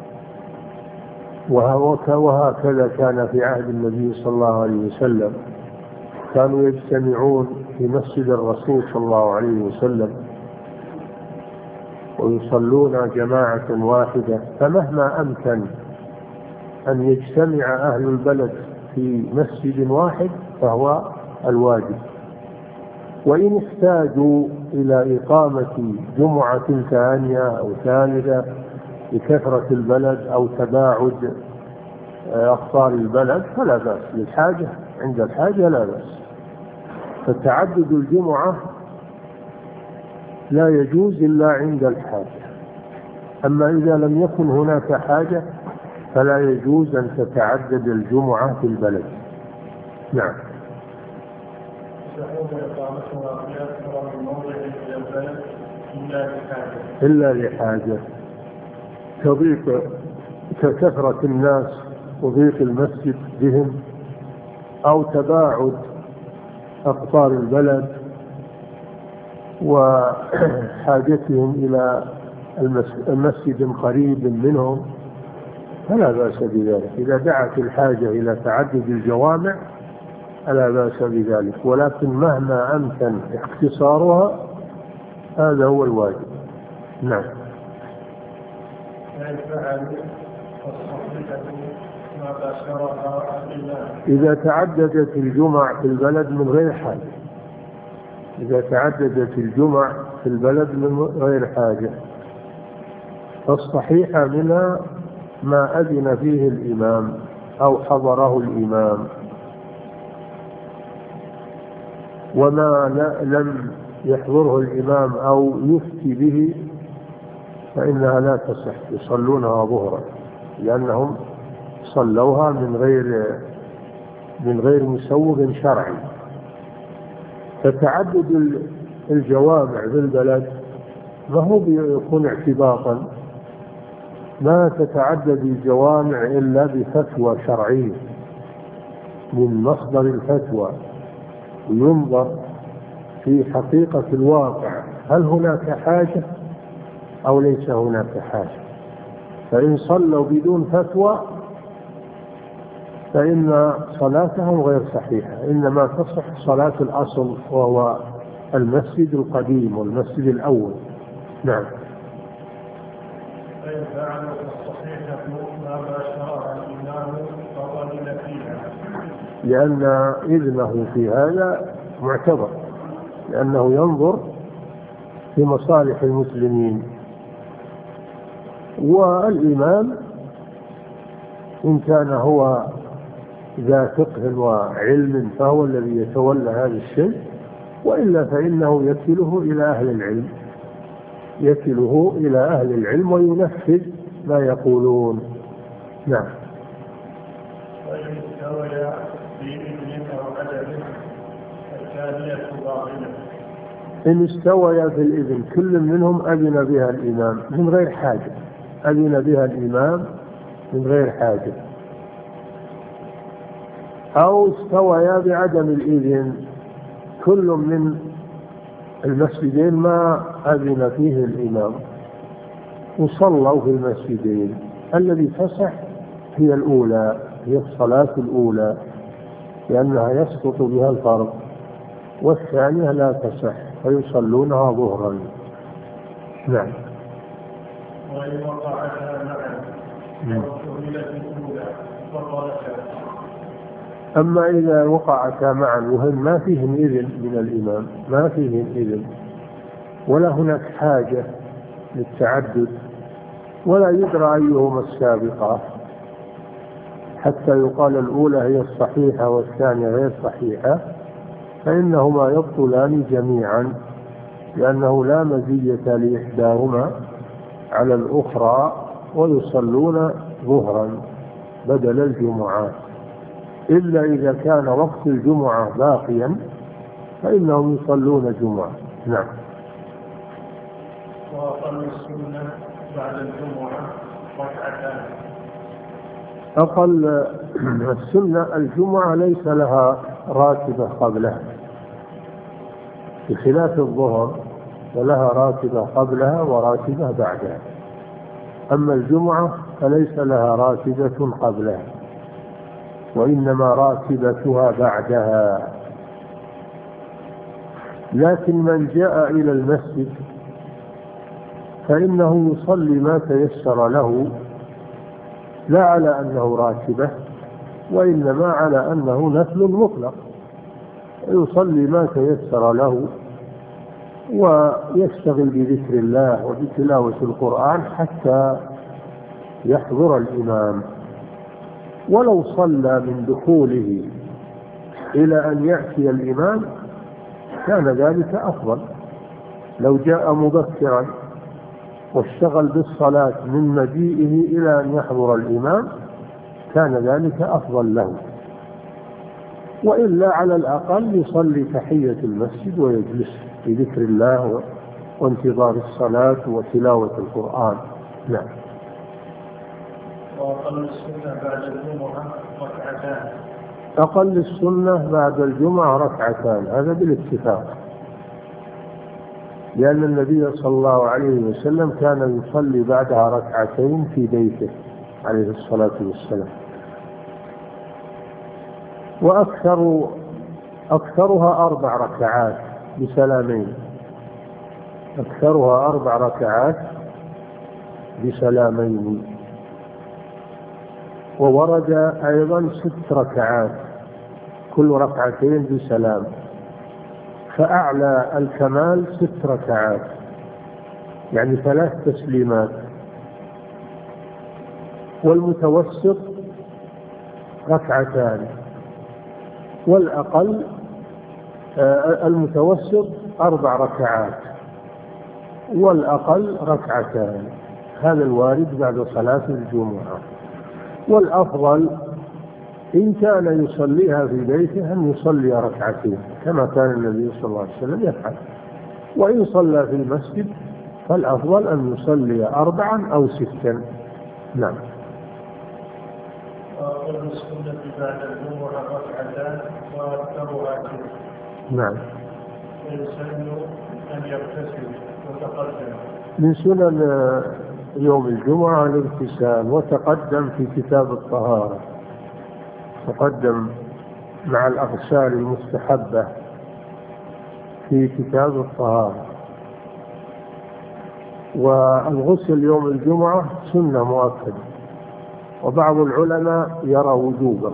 وهكذا كان في عهد النبي صلى الله عليه وسلم، كانوا يجتمعون في مسجد الرسول صلى الله عليه وسلم ويصلون جماعة واحدة. فمهما أمكن أن يجتمع أهل البلد في مسجد واحد فهو الواجب. وإن احتاجوا إلى إقامة جمعة ثانية أو ثالثة لكثرة البلد أو تباعد أقطار البلد فلا بأس، للحاجة عند الحاجة لا بأس. فتعدد الجمعة لا يجوز إلا عند الحاجة. أما إذا لم يكن هناك حاجة فلا يجوز أن تتعدد الجمعة في البلد. نعم. إلا لحاجة كضيق ككثرة الناس وضيق المسجد بهم، أو تباعد أقطار البلد وحاجتهم إلى المسجد قريب منهم، فلا بأس بذلك. إذا دعت الحاجة إلى تعدد الجوامع فلا بأس بذلك، ولكن مهما أمكن اختصارها هذا هو الواجب. نعم. إذا تعددت الجمع في البلد من غير حاجة، إذا تعددت الجمع في البلد من غير حاجة، فالصحيح منها ما أذن فيه الإمام أو حضره الإمام، وما لم يحضره الإمام أو يفتي به فإنها لا تصح، يصلونها ظهرا، لأنهم صلوها من غير مسوغ شرعي. فتعدد الجوامع في البلد ما هو بيكون اعتباطا، ما تتعدد الجوامع إلا بفتوى شرعية من مصدر الفتوى، وينظر في حقيقة الواقع هل هناك حاجة أو ليس هناك حاجة. فإن صلوا بدون فتوى فإن صلاتهم غير صحيحة، إنما تصح صلاة الأصل وهو المسجد القديم والمسجد الأول. نعم. لأن إذنه في هذا معتبر، لأنه ينظر في مصالح المسلمين، والإمام إن كان هو ذا فقه وعلم فهو الذي يتولى هذا الشيء، وإلا فإنه يكله إلى أهل العلم وينفذ ما يقولون. نعم. إن استويا في الإذن كل منهم أذن بها الإمام من غير حاجة، أذن بها الإمام من غير حاجة، أو استويا بعدم الإذن، كل من المسجدين ما أذن فيه الإمام وصلوا في المسجدين، الذي تصح هي الأولى، هي الصلاة الأولى، لأنها يسقط بها الفرض، والثانية لا تصح فيصلونها ظهرا. نعم. وإن وقعتها معا أما إذا وقعتا معا وهم ما فيهم إذن من الإمام، ما فيهم إذن ولا هناك حاجة للتعدد ولا يدرى أيهما السابقة حتى يقال الأولى هي الصحيحة والثانية غير صحيحة، فإنهما يبطلان جميعا، لأنه لا مزية لإحداهما على الأخرى، ويصلون ظهرا بدل الجمعة، إلا إذا كان وقت الجمعة باقيا فإنهم يصلون جمعة. نعم. وأقل السنة بعد الجمعة ركعتان. أقل السنة الجمعة ليس لها راتبة قبلها، بخلاف الظهر فلها راتبة قبلها وراتبة بعدها، أما الجمعة فليس لها راتبة قبلها وإنما راتبتها بعدها. لكن من جاء إلى المسجد فإنه يصلي ما تيسر له، لا على أنه راتبة وإنما على أنه نفل مطلق، يصلي ما تيسر له ويشتغل بذكر الله وبتلاوة القرآن حتى يحضر الإمام. ولو صلى من دخوله إلى أن يأتي الإمام كان ذلك أفضل. لو جاء مبكرا واشتغل بالصلاة من مجيئه إلى أن يحضر الإمام كان ذلك أفضل له، وإلا على الأقل يصلي تحية المسجد ويجلس بذكر الله وانتظار الصلاة وتلاوة القرآن. نعم. وأقل السنة بعد الجمعة ركعتان. أقل السنة بعد الجمعة ركعتان، هذا بالاتفاق، لأن النبي صلى الله عليه وسلم كان يصلي بعدها ركعتين في بيته عليه الصلاة والسلام. وأكثرها 4 ركعات بسلامين، أكثرها 4 ركعات بسلامين. وورد أيضا 6 ركعات كل ركعتين بسلام، فأعلى الكمال 6 ركعات يعني 3 تسليمات، والمتوسط 2 ركعات، والأقل المتوسط 4 ركعات والأقل 2 ركعات. هذا الوارد بعد صلاة الجمعة. والأفضل إن كان يصليها في بيته أن يصلي 2 ركعتين كما كان النبي صلى الله عليه وسلم يفعل، وإن صلى في المسجد فالأفضل أن يصلي 4 أو 6. نعم. وأقل السنة بعد الجمعة ركعتان وأكثرها 6. نعم. ويسن أن يغتسل وتقدم. من سنن يوم الجمعة الاغتسال، وتقدم في كتاب الطهارة، تقدم مع الأغسال المستحبة في كتاب الطهارة. والغسل يوم الجمعة سنة مؤكدة، وبعض العلماء يرى وجوبه،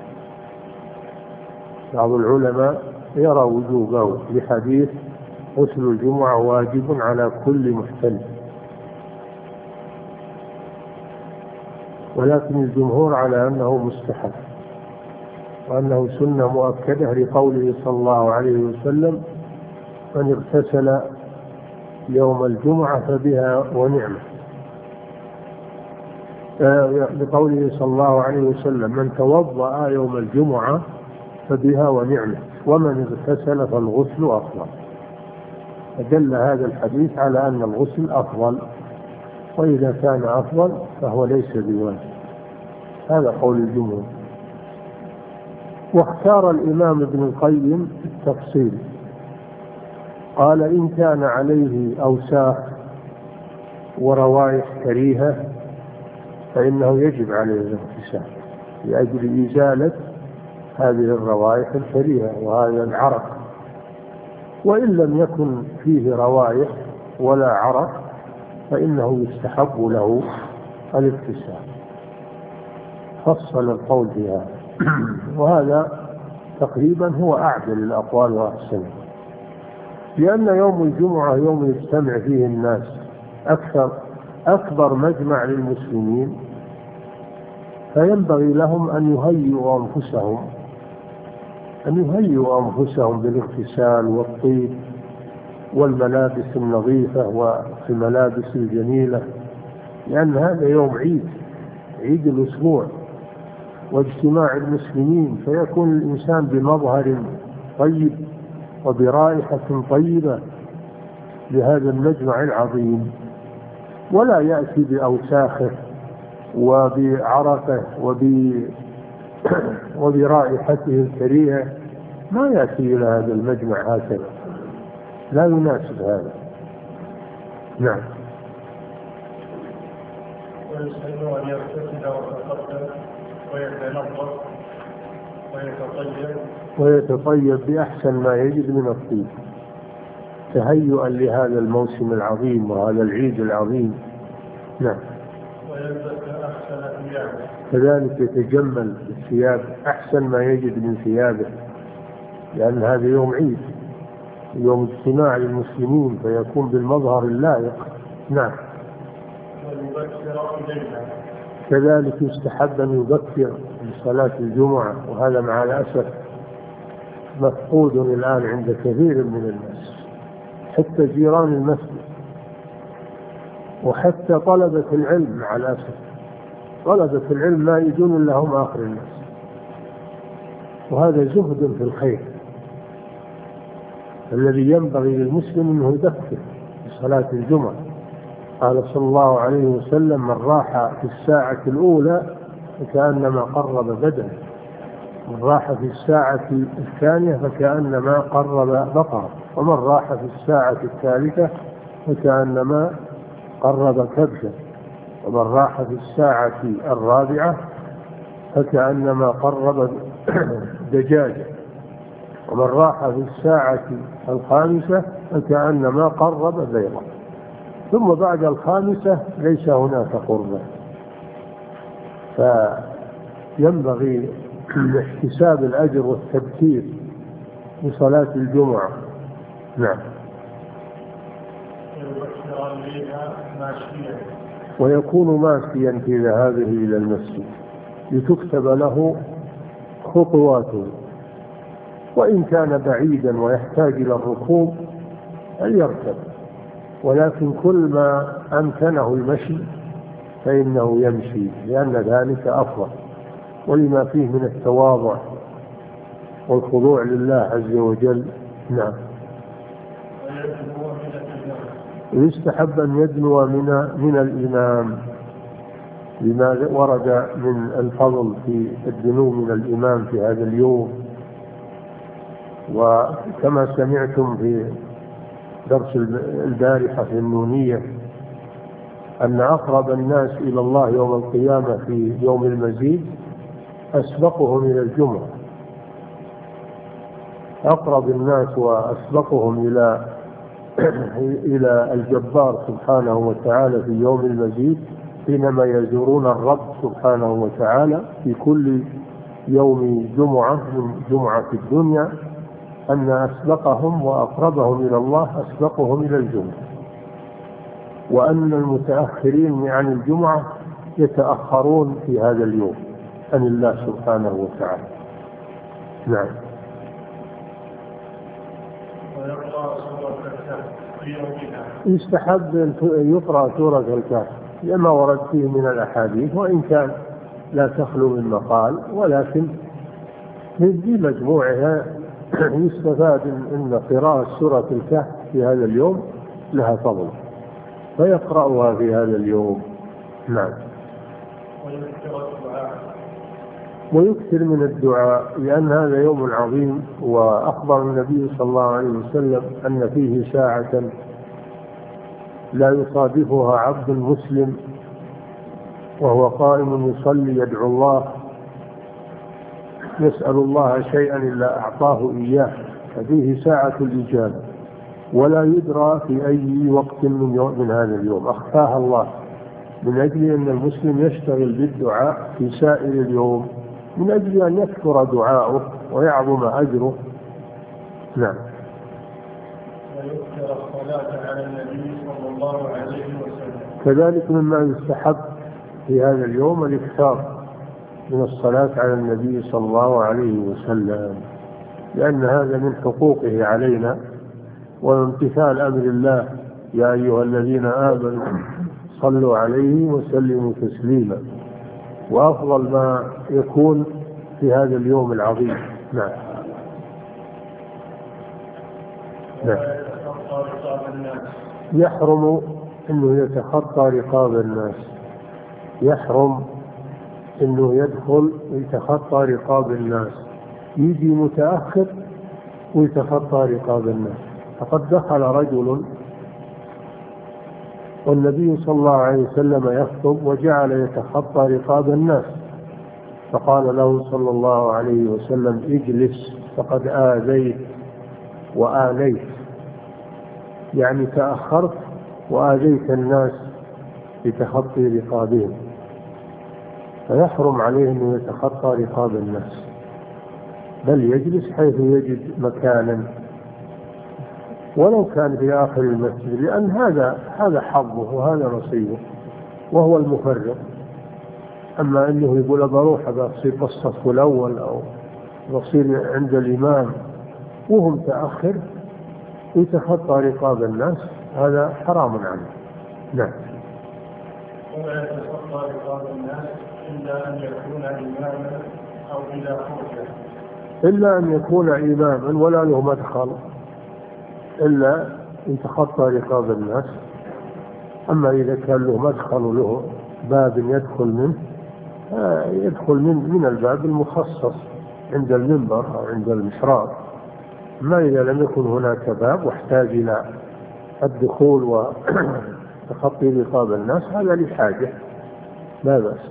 بعض العلماء يرى وجوبه لحديث غسل الجمعة واجب على كل محتل، ولكن الجمهور على أنه مستحب وأنه سنة مؤكدة لقوله صلى الله عليه وسلم: من اغتسل يوم الجمعة فبها ونعمة. لقوله صلى الله عليه وسلم: من توضأ يوم الجمعة فبها ونعمة، ومن اغتسل فالغسل أفضل. فدل هذا الحديث على أن الغسل أفضل، وإذا كان أفضل فهو ليس بواجب. هذا قول الجمهور. واختار الإمام ابن القيم التفصيل، قال: إن كان عليه أوساخ وروائح كريهة فإنه يجب عليه الاغتسال لأجل إزالة هذه الروائح الكريهة وهذا العرق. وإن لم يكن فيه روائح ولا عرق فإنه يستحب له الاغتسال. فصل القول بهذا وهذا تقريبا هو أعدل الأقوال وأحسنه، لأن يوم الجمعة يوم يجتمع فيه الناس، أكبر مجمع للمسلمين، فينبغي لهم أن يهيئوا أنفسهم بالاغتسال والطيب والملابس النظيفة والملابس الجميلة، لأن هذا يوم عيد الأسبوع واجتماع المسلمين، فيكون الإنسان بمظهر طيب وبرائحة طيبة لهذا المجمع العظيم، ولا يأتي بأوساخه وبعرقه وبرائحته الكريهة، ما يأتي إلى هذا المجمع هكذا، لا يناسب هذا. نعم. ويسن أن يغتسل ويتقدم ويتنظف ويتطيب بأحسن ما يجد من الطيب تهيئا لهذا الموسم العظيم وهذا العيد العظيم. نعم. ويلبس أحسن ثيابه، كذلك يتجمل بالثياب أحسن ما يجد من ثيابه، لأن هذا يوم عيد، يوم اجتماع المسلمين، فيكون بالمظهر اللائق. نعم. ويبكر إليها، كذلك يستحب أن يبكر لصلاة الجمعة، وهذا مع الأسف مفقود الآن عند كثير من الناس، حتى جيران المسجد وحتى طلبة العلم مع الأسف، طلبة العلم ما يجون إلا هم آخر الناس، وهذا زهد في الخير. الذي ينبغي للمسلم أنه يبكر بصلاة الجمعة. قال صلى الله عليه وسلم: من راح في الساعة الأولى فكأنما قرب بدنه، من راح في الساعة الثانية فكأنما قرب بقرة، ومن راح في الساعة الثالثة فكأنما قرب كبشا، ومن راح في الساعة الرابعة فكأنما قرب دجاجة، ومن راح في الساعة الخامسة فكأنما قرب بيضة، ثم بعد الخامسة ليس هناك قربان. فينبغي احتساب الأجر والتبكير بصلاة الجمعة. نعم. ويكون ماشيا في ذهابه إلى المسجد لتكتب له خطواته، وإن كان بعيدا ويحتاج إلى الركوب فليركب، ولكن كل ما أمكنه المشي فإنه يمشي، لأن ذلك أفضل، ولما فيه من التواضع والخضوع لله عز وجل. نعم. ويستحب أن يدنو من الإمام، لما ورد من الفضل في الدنو من الإمام في هذا اليوم. وكما سمعتم في درس البارحة في النونية أن أقرب الناس إلى الله يوم القيامة في يوم المزيد أسبقهم إلى الجمعة، أقرب الناس وأسبقهم إلى الجبار سبحانه وتعالى في يوم المزيد حينما يزورون الرب سبحانه وتعالى في كل يوم جمعة من جمعة الدنيا، أن أسبقهم وأقربهم إلى الله أسبقهم إلى الجمعة، وأن المتأخرين عن الجمعة يتأخرون في هذا اليوم عن الله سبحانه وتعالى. نعم. يستحب أن يقرأ سورة الكهف لما ورد فيه من الأحاديث، وإن كان لا تخلو من مقال، ولكن في مجموعها يستفاد أن قراءة سورة الكهف في هذا اليوم لها فضل، فيقرأها في هذا اليوم. نعم. ويكثر من الدعاء، لأن هذا يوم عظيم، وأخبر النبي صلى الله عليه وسلم أن فيه ساعة لا يصادفها عبد مسلم وهو قائم يصلي يدعو الله يسأل الله شيئا إلا أعطاه إياه، ففيه ساعة الإجابة، ولا يدرى في أي وقت من هذا اليوم أخفاها الله، من أجل أن المسلم يشتغل بالدعاء في سائر اليوم، من أجل أن يكثر دعاؤه ويعظم أجره. نعم. ويكثر الصلاة على النبي صلى الله عليه وسلم. كذلك مما يستحب في هذا اليوم الإكثار من الصلاة على النبي صلى الله عليه وسلم، لأن هذا من حقوقه علينا وامتثال أمر الله: يا أيها الذين آمنوا صلوا عليه وسلموا تسليما. وأفضل ما يكون في هذا اليوم العظيم. نعم. يحرم أنه يتخطى رقاب الناس، يحرم أنه يدخل ويتخطى رقاب الناس، يجي متأخر ويتخطى رقاب الناس. فقد دخل رجل والنبي صلى الله عليه وسلم يخطب وجعل يتخطى رقاب الناس، فقال له صلى الله عليه وسلم: اجلس فقد آذيت وآليت، يعني تأخرت وآذيت الناس بتخطي رقابهم. فيحرم عليه أن يتخطى رقاب الناس، بل يجلس حيث يجد مكانا ولو كان في آخر المسجد، لأن هذا حظه وهذا نصيبه وهو المفرط. أما أنه يقول بروح بصير بالصف الأول أو بصير عند الإمام وهو متأخر ويتخطى رقاب الناس، هذا حرام عنه. نعم. ولا يتصدى رقاب الناس إلا أن يكون إماما أو إلى خرجه. إلا أن يكون إماما ولا له مدخل إلا أن يتخطى رقاب الناس. أما إذا كان له مدخل له باب يدخل منه يدخل من الباب المخصص عند المنبر أو عند المحراب. ما إذا لم يكن هناك باب واحتاج إلى الدخول وتخطي رقاب الناس هذا لحاجة لا بأس.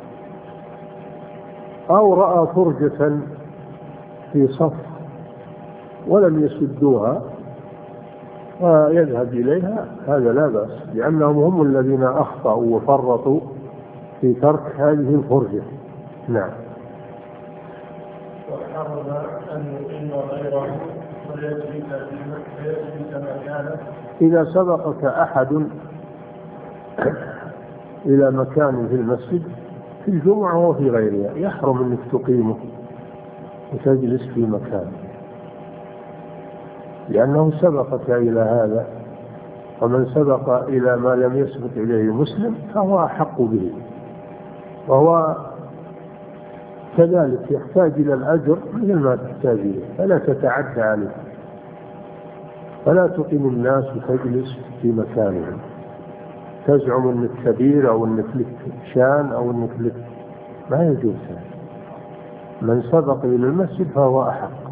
أو رأى فرجة في صف ولم يسدوها ويذهب إليها هذا لا بأس، لأنهم هم الذين أخطأوا وفرطوا في ترك هذه الفرجة. نعم. وحرم أن يقيم غيره ويجلس مكانه. إذا سبقك أحد إلى مكان في المسجد في الجمعة وفي غيرها يحرم أنك تقيمه وتجلس في مكانه، لأنه سبقك إلى هذا، ومن سبق إلى ما لم يسبق إليه مسلم فهو أحق به، وهو كذلك يحتاج إلى الأجر مثل ما تحتاج إليه، فلا تتعدى عليه، فلا تقيم الناس وتجلس في مكانهم تزعم أنك كبير أو أنك لك شان أو أنك لك، ما يجوز. من سبق إلى المسجد فهو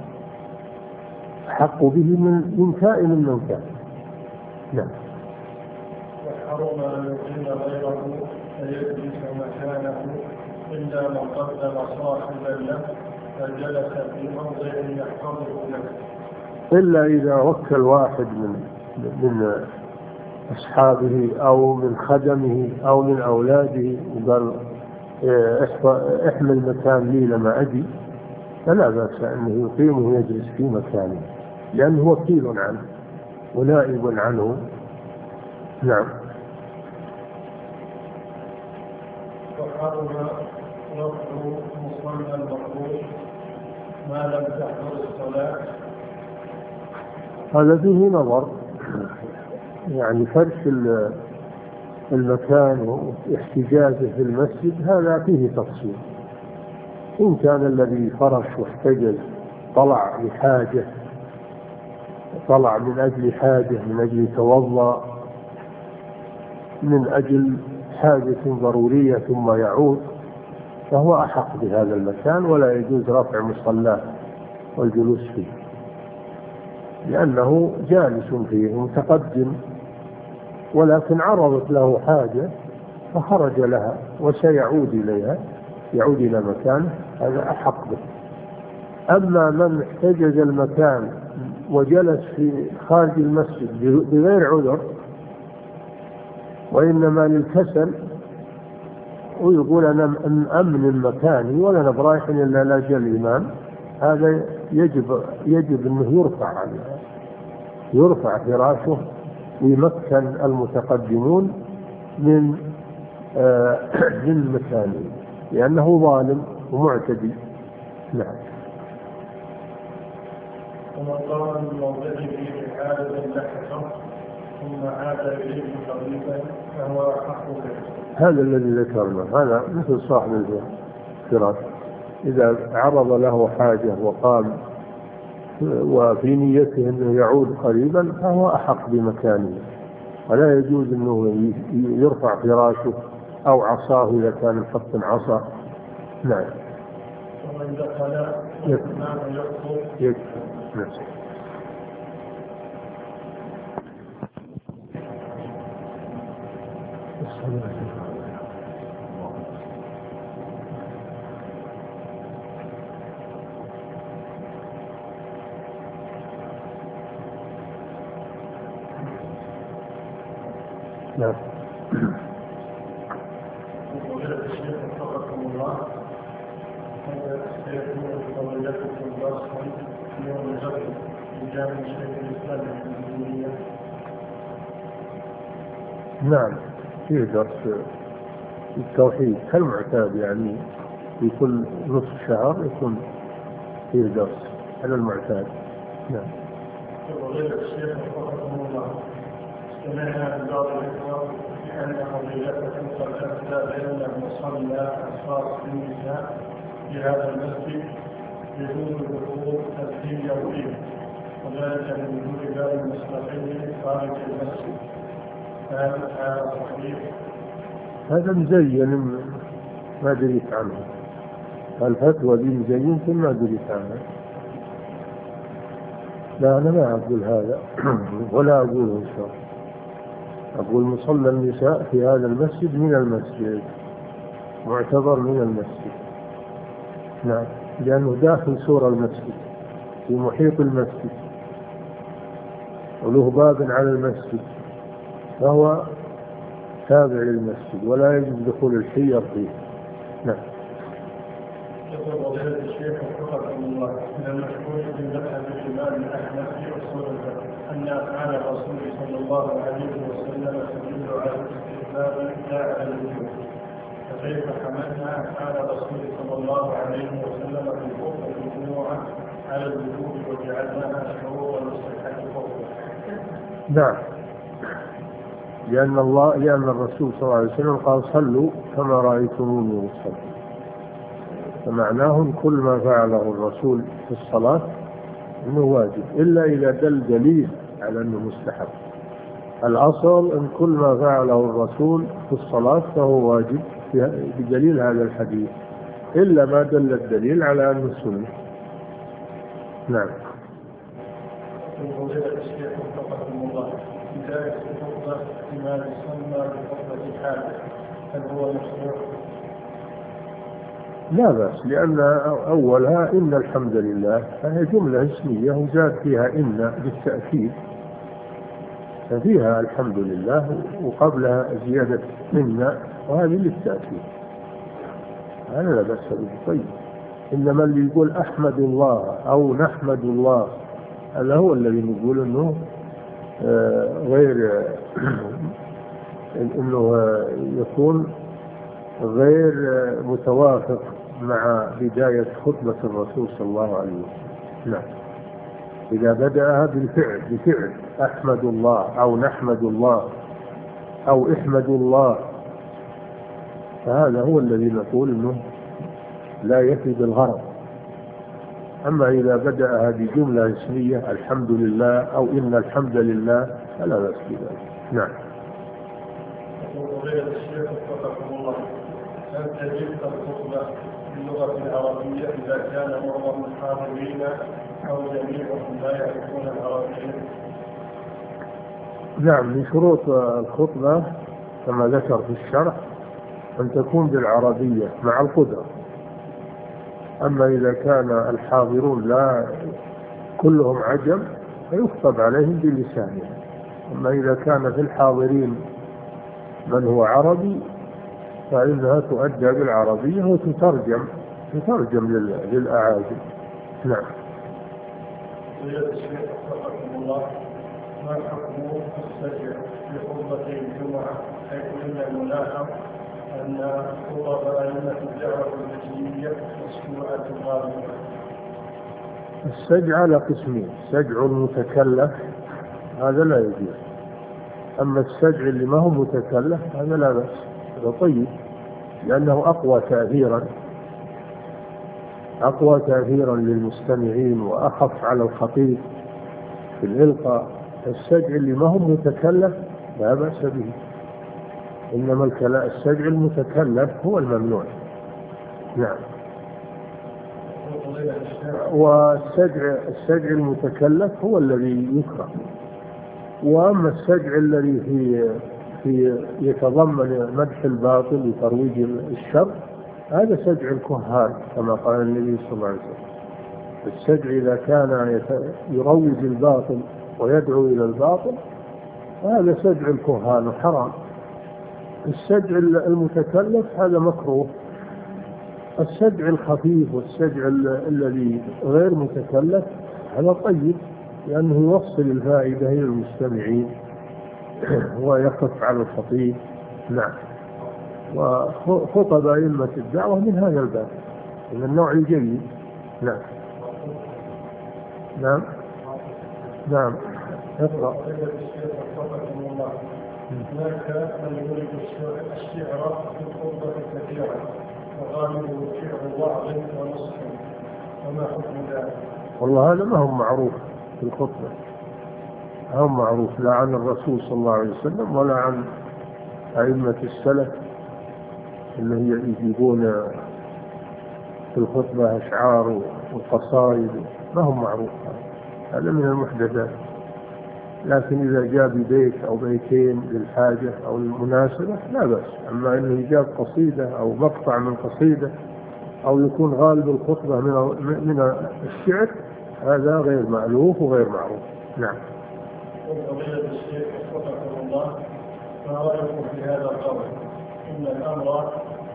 أحق به من كائن من كان. نعم. وحرم أن يقيم غيره فيجلس مكانه إلا من قدم صاحبا له فجلس في موضع يحفظه له. إلا إذا وكل واحد من أصحابه أو من خدمه أو من أولاده وقال احمل مكان لي لما أجي، فلا بأس أنه يقيمه ويجلس في مكانه، لأنه وكيل عنه ونائب عنه. نعم. وحرم رفع مصلى المقبول ما لم تحضر الصلاة. هذا فيه نظر، يعني فرش المكان واحتجازه في المسجد هذا فيه تفصيل. إن كان الذي فرش واحتجز طلع لحاجة، طلع من أجل حاجة، من أجل يتوضأ، من أجل حاجة ضرورية ثم يعود، فهو أحق بهذا المكان ولا يجوز رفع مصلاه والجلوس فيه، لأنه جالس فيه متقدم، ولكن عرضت له حاجة فخرج لها وسيعود إليها، يعود إلى مكانه، هذا أحق به. أما من احتجز المكان وجلس في خارج المسجد بغير عذر وإنما للكسل ويقول أنا أمن المكان ولا نبرايح إلا لاجل الإمام، هذا يجب أنه يرفع فراشه ويمكن المتقدمون من مكانه، لأنه ظالم ومعتدي. نعم. ومن قام من موضعه في حالة لحظة ثم عاد إليه قريبا فهو أحق به. هذا الذي ذكرنا، هذا مثل صاحب الفراش إذا عرض له حاجة وقام وفي نيته أنه يعود قريبا فهو أحق بمكانه، ولا يجوز أنه يرفع فراشه أو عصاه إذا كان الحط عصا. نعم. ومن دخل الإمام يخطب. نعم. نعم. وقال الشيخ وفقكم الله هذا سيكون فضيلتكم درسا يوم الغد بجانب شيخ الإسلام ابن تيمية. نعم، فيه درس التوحيد كالمعتاد، يعني في كل نصف شهر يكون فيه درس على المعتاد. نعم. وقال الشيخ وفقكم الله سمعنا من بعض الإخوة بأن فضيلتكم قد أفتى بأن المصلى الخاص بالنساء في هذا المسجد يجوز دخول الحية فيه، وذلك لوجود باب مستقل خارج المسجد، فهل هذا صحيح؟ هذا مزين ما دريت عنه، الفتوى دي مزين ما دريت عنها. لا أنا ما أقول هذا ولا أقوله إن شاء الله. أقول مصلى النساء في هذا المسجد من المسجد، معتبر من المسجد. نعم، لأنه داخل سور المسجد، في محيط المسجد، وله باب على المسجد، فهو تابع للمسجد ولا يجب دخول الحيض فيه. نعم. يقول فضيلة الشيخ وفقكم الله، من المشهور في مذهب الإمام أحمد في أصول الفقه أن أفعال الرسول صلى الله عليه وسلم تدل على الاستحباب لا على الوجوب، فكيف حملنا أفعال الرسول صلى الله عليه وسلم في خطبة الجمعة على الوجوب وجعلناها شروطا لصحة الخطبة؟ نعم، لأن الرسول صلى الله عليه وسلم قال صلوا كما رأيتموني أصلي، فمعناه كل ما فعله الرسول في الصلاة إنه واجب، إلا إذا دل دليل على أنه مستحب. الأصل أن كل ما فعله الرسول في الصلاة فهو واجب بدليل هذا الحديث، إلا ما دل الدليل على أنه سنة. نعم. فضيلة الشيخ وفقكم الله، بداية الخطبة بما يسمى بخطبة الحاجة، هل هو مشروع؟ لا بأس، لأن أولها إن الحمد لله، فهي جملة اسمية وزاد فيها إن بالتأكيد، ففيها الحمد لله وقبلها زيادة إن، وهذه للتأكيد، هذا لا بأس به. طيب، إنما اللي يقول أحمد الله أو نحمد الله هذا هو الذي نقول إنه غير إنه يكون غير متوافق مع بداية خطبة الرسول صلى الله عليه وسلم. نعم، إذا بدأها بفعل أحمد الله أو نحمد الله أو احمد الله، فهذا هو الذي نقول إنه لا يفيد الغرض. أما إذا بدأها بجملة اسمية الحمد لله أو إن الحمد لله فلا بأس بذلك. نعم. فضيلة الشيخ وفقكم الله، هل تجب الخطبة باللغة العربية إذا كان معظم الحاضرين أو جميعهم لا يعرفون العربية؟ نعم، من شروط الخطبة كما ذكر في الشرح أن تكون بالعربية مع القدرة. أما إذا كان الحاضرون لا كلهم عجم فيخطب عليهم بلسانهم. أما إذا كان في الحاضرين من هو عربي فإنها تؤدى بالعربية وتترجم للأعاجم. نعم. فضيلة الشيخ وفقكم الله، ما حكم السجع في خطبة الجمعة، حيث إن الملاحظ أن خطب أئمة الدعوة الإسلامية مسموعة غالبا؟ السجع على قسمين، سجع المتكلف هذا لا يجوز، أما السجع اللي ما هو متكلف هذا لا بأس، هذا طيب، لأنه أقوى تأثيرا للمستمعين وأخف على الخطيب في الإلقاء. السجع اللي ما هو متكلف لا بأس به، إنما السجع المتكلف هو الممنوع. نعم. والسجع المتكلف هو الذي يكره. وأما السجع الذي في يتضمن مدح الباطل وترويج الشر هذا سجع الكهان كما قال النبي صلى الله عليه وسلم. السجع إذا كان يروج الباطل ويدعو إلى الباطل هذا سجع الكهان حرام. السجع المتكلف هذا مكروه. السجع الخفيف والسجع الذي غير متكلف هذا طيب، لأنه يوصل الفائدة إلى المستمعين ويخف على الخطيب. نعم. وخطب أئمة الدعوة من هذا الباب، من النوع الجيد. نعم. نعم. نعم. اقرأ. هناك من يريد الشعر في الخطبة كثيرا وغالبه شعر وعظ ونصح، وما حكم ذلك؟ والله هذا ما هو معروف في الخطبة، ما هو معروف لا عن الرسول صلى الله عليه وسلم ولا عن أئمة السلف اللي هي يجيبون في الخطبة أشعار وقصائد، ما هو معروف، هذا من المحدثات. لكن إذا جاء ببيت أو بيتين للحاجة أو المناسبة لا بأس. أما أنه يجاب قصيدة أو مقطع من قصيدة أو يكون غالب الخطبة من الشعر، هذا غير مألوف وغير معروف. نعم. فضيلة الشيخ وفقكم الله، ما رأيكم في هذا القول؟ إن الأمر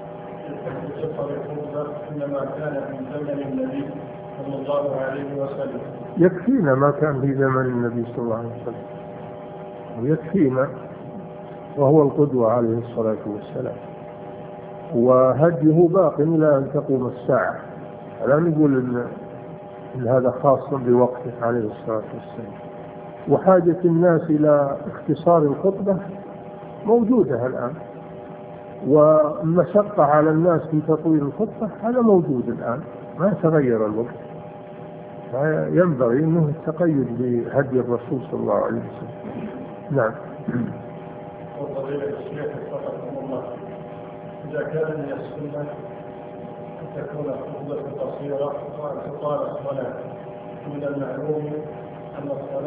في قصر الخطبة إنما كان في زمن النبي صلى الله عليه وسلم. يكفينا ما كان في زمن النبي صلى الله عليه وسلم، ويكفينا، وهو القدوة عليه الصلاة والسلام، وهديه باق إلى أن تقوم الساعة. لا نقول إن هذا خاص بوقته عليه الصلاة والسلام. وحاجة الناس إلى اختصار الخطبة موجودة الآن، والمشقة على الناس في تطويل الخطبة هذا موجود الآن، ما تغير الوقت. ينبغي أنه التقيد بهدي الرسول صلى الله عليه وسلم. نعم. وفضيلة الشيخ وفقكم الله، إذا كان من السنة أن تكون الخطبة قصيرة وأن تطال الصلاة، من المعلوم أن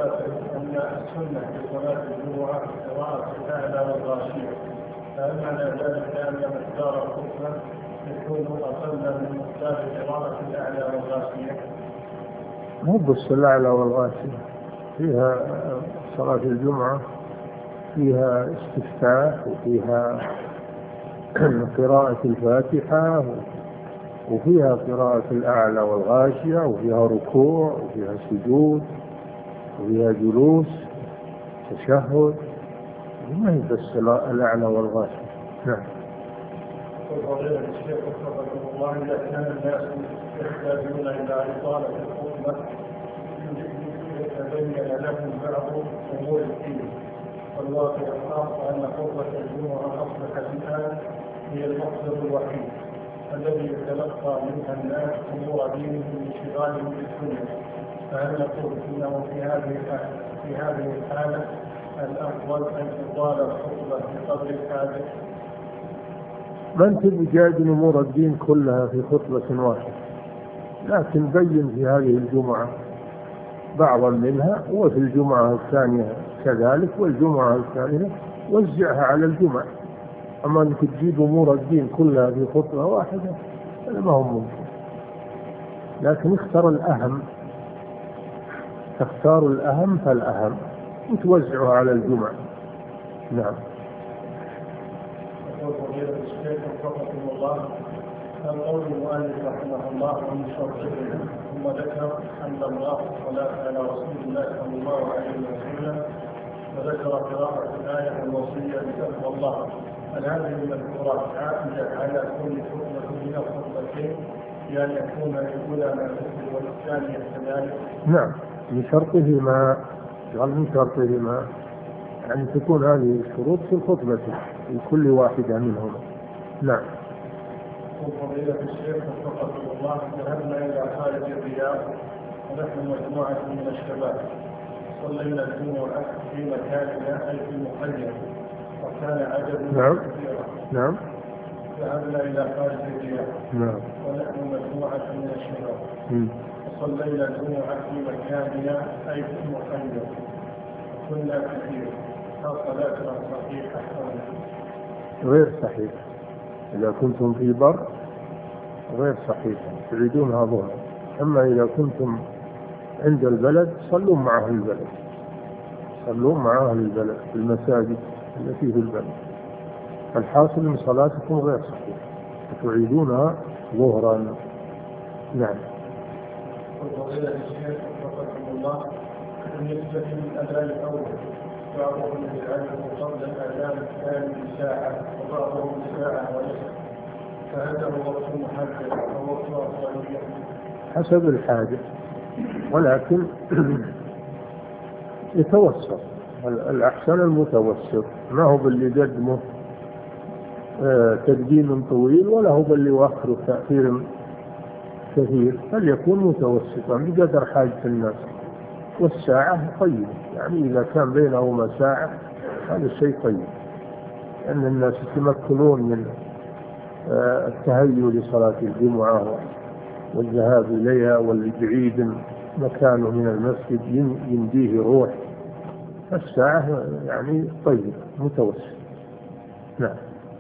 السنة في صلاة الجمعة قراءة الأعلى والغاشية، فهل معنى ذلك أن مقدار الخطبة يكون أقل من مقدار قراءة الأعلى والغاشية؟ مو بس الأعلى والغاشية، فيها صلاة الجمعة فيها استفتاح وفيها قراءة الفاتحة وفيها قراءة الأعلى والغاشية وفيها ركوع وفيها سجود وفيها جلوس تشهد، ما هي بس الأعلى والغاشية. نعم. وفضيلة الشيخ وفقكم الله، إذا كان الناس يحتاجون إلى إطالة الخطبة يتبين لهم بعض أمور الدين، والواقع الخاص أن خطبة الجمعة أصبحت الآن هي المصدر الوحيد الذي يتلقى منها الناس أمور دينهم وانشغالهم بالدنيا، فهل نقول إنه في هذه الحالة الأفضل أن تطال الخطبة بقدر الحاجة؟ من تجاد أمور الدين كلها في خطبة واحدة، لكن بين في هذه الجمعة بعضا منها، وفي الجمعة الثانية كذلك، والجمعة الثانية وزعها على الجمعة. أما أنك تجيب أمور الدين كلها في خطبة واحدة هذا ما هو ممكن، لكن اختار الأهم فالأهم وتوزعه على الجمعة. نعم. يقول فضيلة الشيخ وفقكم الله، كان قول المؤلف رحمه الله من شرطه ثم ذكر حمد الله والصلاة على رسول الله صلى الله عليه وسلم، وذكر قراءة الآية الوصية بتقوى الله، هل هذه المذكورات عائدة على كل خطبة من الخطبتين، بأن يكون الأولى مع الأخرى والثانية كذلك؟ نعم، من شرطهما يعني تكون هذه الشروط في الخطبة في كل واحدة منهما. نعم. فضيلة الشيخ وفقكم الله، ذهبنا إلى خارج الرياض ونحن مجموعة من الشباب، صلينا الجمعة في مكاننا أي في مخيم، وكان عدد كثيرا. نعم. ذهبنا إلى خارج الرياض. نعم. ونحن مجموعة من الشباب. وصلينا الجمعة في مكاننا أي في مخيم، كنا كثير، فصلاتنا صحيحة؟ غير صحيح. إذا كنتم في بر غير صحيح، تعيدونها ظهر. أما إذا كنتم عند البلد صلوا مع أهل البلد، صلوا مع أهل البلد في المساجد التي في البلد. الحاصل من صلاتكم غير صحيح، تعيدونها ظهرا. نعم. وفضيلة الشيخ وفقكم الله، بالنسبة للأذان الأول بعضهم يجعله قبل الأذان الثاني بساعة وبعضهم بساعة ونصف، فهذا هو وقت محدد أو وقت أفضلية؟ حسب الحاجة، ولكن يتوسط، الأحسن المتوسط، ما هو باللي قدمه تقديم طويل ولا هو باللي يؤخره تأخير كثير، فليكون متوسطا بقدر حاجة الناس. والساعة طيب، يعني إذا كان بينهما ساعة هذا الشيء طيب، أن الناس يتمكنون من التهيؤ لصلاة الجمعة والذهاب إليها، واللي بعيد مكانه من المسجد يمديه روح. الساعة يعني طيب متوسط. نعم.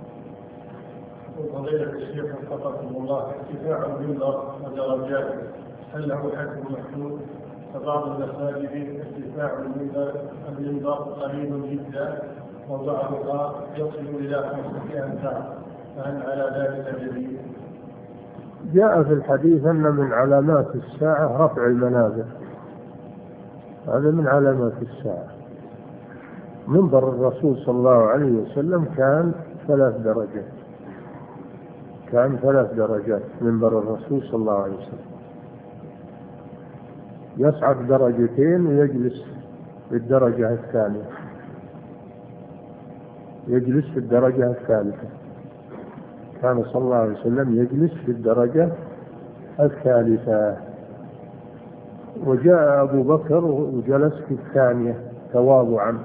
وفضيلة الشيخ وفقكم الله، ارتفاع المنبر ودرجاته هل له حكم محدود؟ فبعض المساجد ارتفاع المنبر قليل جدا، وبعضها يصل إلى 500 أمتار، فهل على ذلك دليل؟ جاء في الحديث أن من علامات الساعة رفع المنابر، هذا من علامات الساعة. منبر الرسول صلى الله عليه وسلم كان 3 درجات، كان 3 درجات منبر الرسول صلى الله عليه وسلم، يصعد درجتين ويجلس في الدرجة الثانية، يجلس في الدرجة الثالثة. كان صلى الله عليه وسلم يجلس في الدرجة الثالثة. وجاء أبو بكر وجلس في الثانية تواضعا،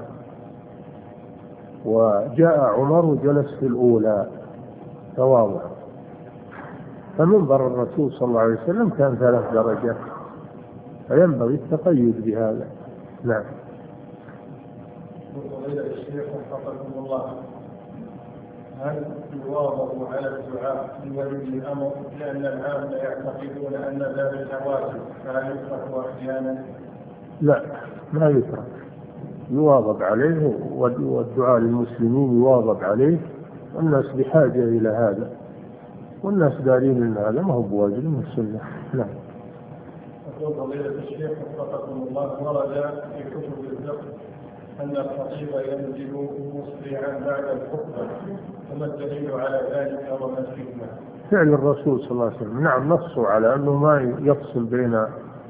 وجاء عمر وجلس في الأولى تواضعا. فمنبر الرسول صلى الله عليه وسلم كان 3 درجات، فينبغي التقيد بهذا. نعم. وفضيلة الشيخ وفقكم الله، هل يواظب على الدعاء لولي الأمر لأن العامة يعتقدون أن ذلك واجب، فهل يترك أحيانا؟ لا، ما يترك، يواظب عليه، والدعاء للمسلمين يواظب عليه، والناس بحاجة إلى هذا، والناس دارين أن هذا ما هو بواجب من السنة. نعم. يقول فضيلة الشيخ وفقكم الله، ورد في كتب الفقه أن الخطيب ينزل مسرعا بعد الخطبة، فما الدليل على ذلك وما الحكمة؟ فعل الرسول صلى الله عليه وسلم. نعم، نصوا على أنه ما يفصل بين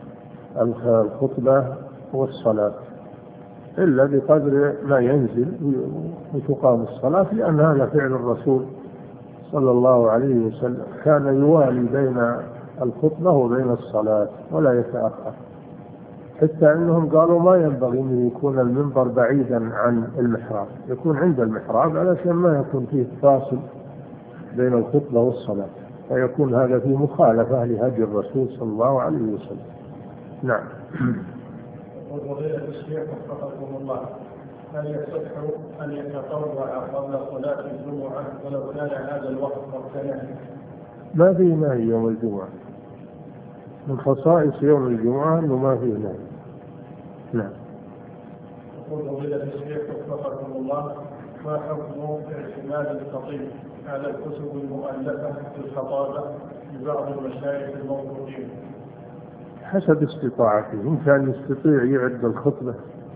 الخطبة والصلاة إلا بقدر ما ينزل وتقام الصلاة، لأن هذا فعل الرسول صلى الله عليه وسلم، كان يوالي بين الخطبة وبين الصلاة ولا يتأخر، حتى أنهم قالوا ما ينبغي أن يكون المنبر بعيدا عن المحراب، يكون عند المحراب علشان ما يكون فيه فاصل بين الخطبة والصلاة، فيكون هذا في مخالفة لهدي الرسول صلى الله عليه وسلم. نعم. وفضيلة الشيخ وفقكم الله، هل يصح أن يتطوع قبل صلاة الجمعة ولو كان هذا الوقت وقت نهي؟ ما فيه نهي يوم الجمعة، من خصائص يوم الجمعة أنه ما فيه نهي. نعم. يقول فضيلة الشيخ وفقكم الله، ما حكم اعتماد الخطيب على الكتب المؤلفة في الخطابة لبعض المشايخ الموجودين؟ حسب استطاعته، إن كان يستطيع يعد الخطبة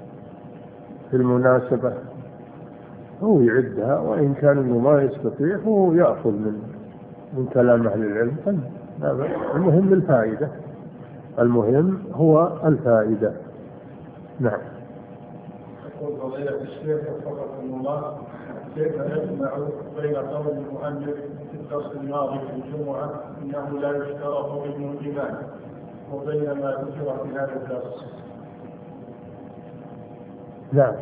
في المناسبة هو يعدها، وإن كان إنه ما يستطيع هو يأخذ من كلام أهل العلم. المهم الفائدة، المهم هو الفائدة. نعم. يقول فضيلة الشيخ وفقكم الله، كيف نجمع بين قول المؤلف في الدرس الماضي في الجمعة إنه لا يشترط ابن الإمام وبين ما ذكر في هذا الدرس؟ نعم،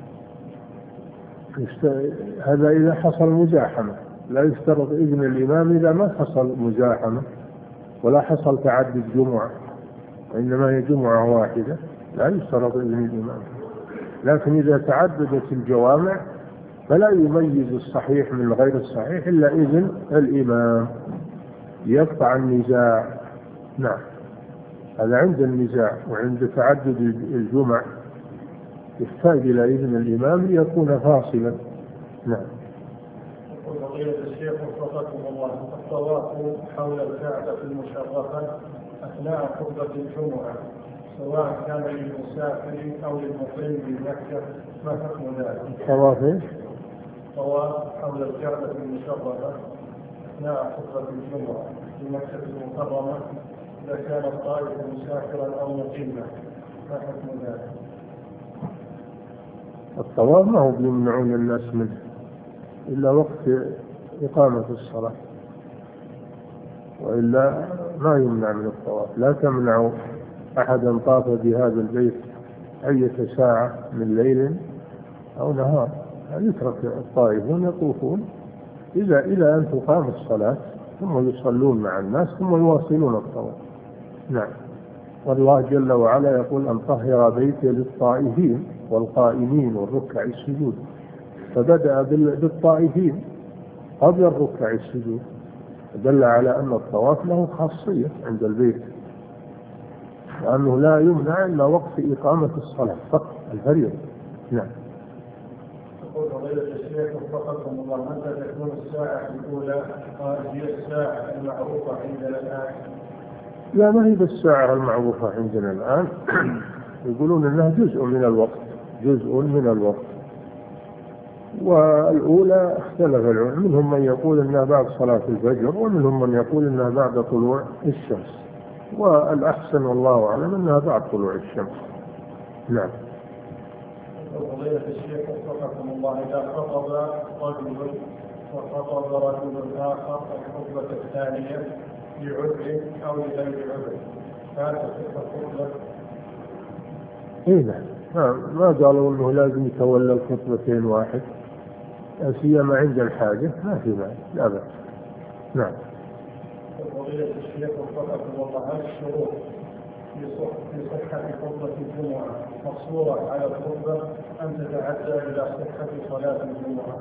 هذا إذا حصل مزاحمة، لا يشترط ابن الإمام إذا ما حصل مزاحمة ولا حصل تعدد جمعة، وإنما هي جمعة واحدة لا يشترط ابن الإمام. لكن إذا تعددت الجوامع فلا يميز الصحيح من غير الصحيح إلا إذن الإمام، يقطع النزاع. نعم، هذا عند النزاع، وعند تعدد الجمع يحتاج إلى إذن الإمام ليكون فاصلا. نعم. يقول فضيلة الشيخ وفقكم الله، الطواف حول الكعبة المشرفة أثناء خطبة الجمعة سواء كان للمسافر أو للمقيم بمكة، ما حكم ذلك؟ طواف حول الكعبة المشرفة أثناء خطبة الجمعة في مكة المكرمة إذا كان الطائف مسافرا أو مقيما، ما حكم ذلك؟ الطواف ما هو بيمنعون الناس منه إلا وقت إقامة الصلاة، وإلا ما يمنع من الطواف. لا تمنع أحدا طاف بهذا البيت أي ساعة من ليل أو نهار، يترك الطائفون يطوفون إلى أن تقام الصلاة، ثم يصلون مع الناس ثم يواصلون الطواف. نعم. والله جل وعلا يقول أن طهر بيتي للطائفين والقائمين والركع السجود، فبدأ بالطائفين قبل الركع السجود، دل على أن الطواف له خاصية عند البيت، لأنه لا يمنع إلا وقت إقامة الصلاة فقط الفريضة. نعم. يقول فضيلة الشيخ وفقكم الله، متى تكون الساعة الأولى؟ قال هي الساعة المعروفة عندنا الآن. لا، ما هي بالساعة المعروفة عندنا الآن. يقولون إنها جزء من الوقت، جزء من الوقت. والأولى اختلف العلماء، منهم من يقول إنها بعد صلاة الفجر، ومنهم من يقول إنها بعد طلوع الشمس، والأحسن والله أعلم إنها بعد طلوع الشمس. نعم. فضيلة الشيخ وفقكم الله، إذا خطب رجل وخطب رجل آخر الخطبة الثانية لعذر أو لغير عذر، فهل تصح الخطبة؟ إيه نعم. ما قالوا إنه لازم يتولى الخطبتين واحد، سيما عند الحاجة ما في معنى، لا بأس. نعم. فضيلة الشيخ وفقكم الله، هل الشروط في صحة خطبة الجمعة مقصورة على الخطبة أم تتعدى إلى صحة صلاة الجمعة؟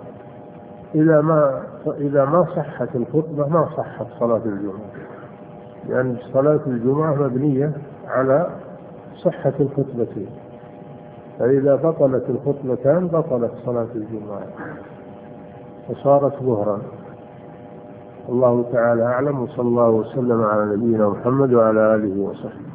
إذا ما صحت الخطبة ما صحت صلاة الجمعة، لأن صلاة الجمعة مبنية على صحة الخطبتين، فإذا بطلت الخطبتان بطلت صلاة الجمعة وصارت ظهرا. الله تعالى أعلم، وصلى الله وسلم على نبينا محمد وعلى آله وصحبه.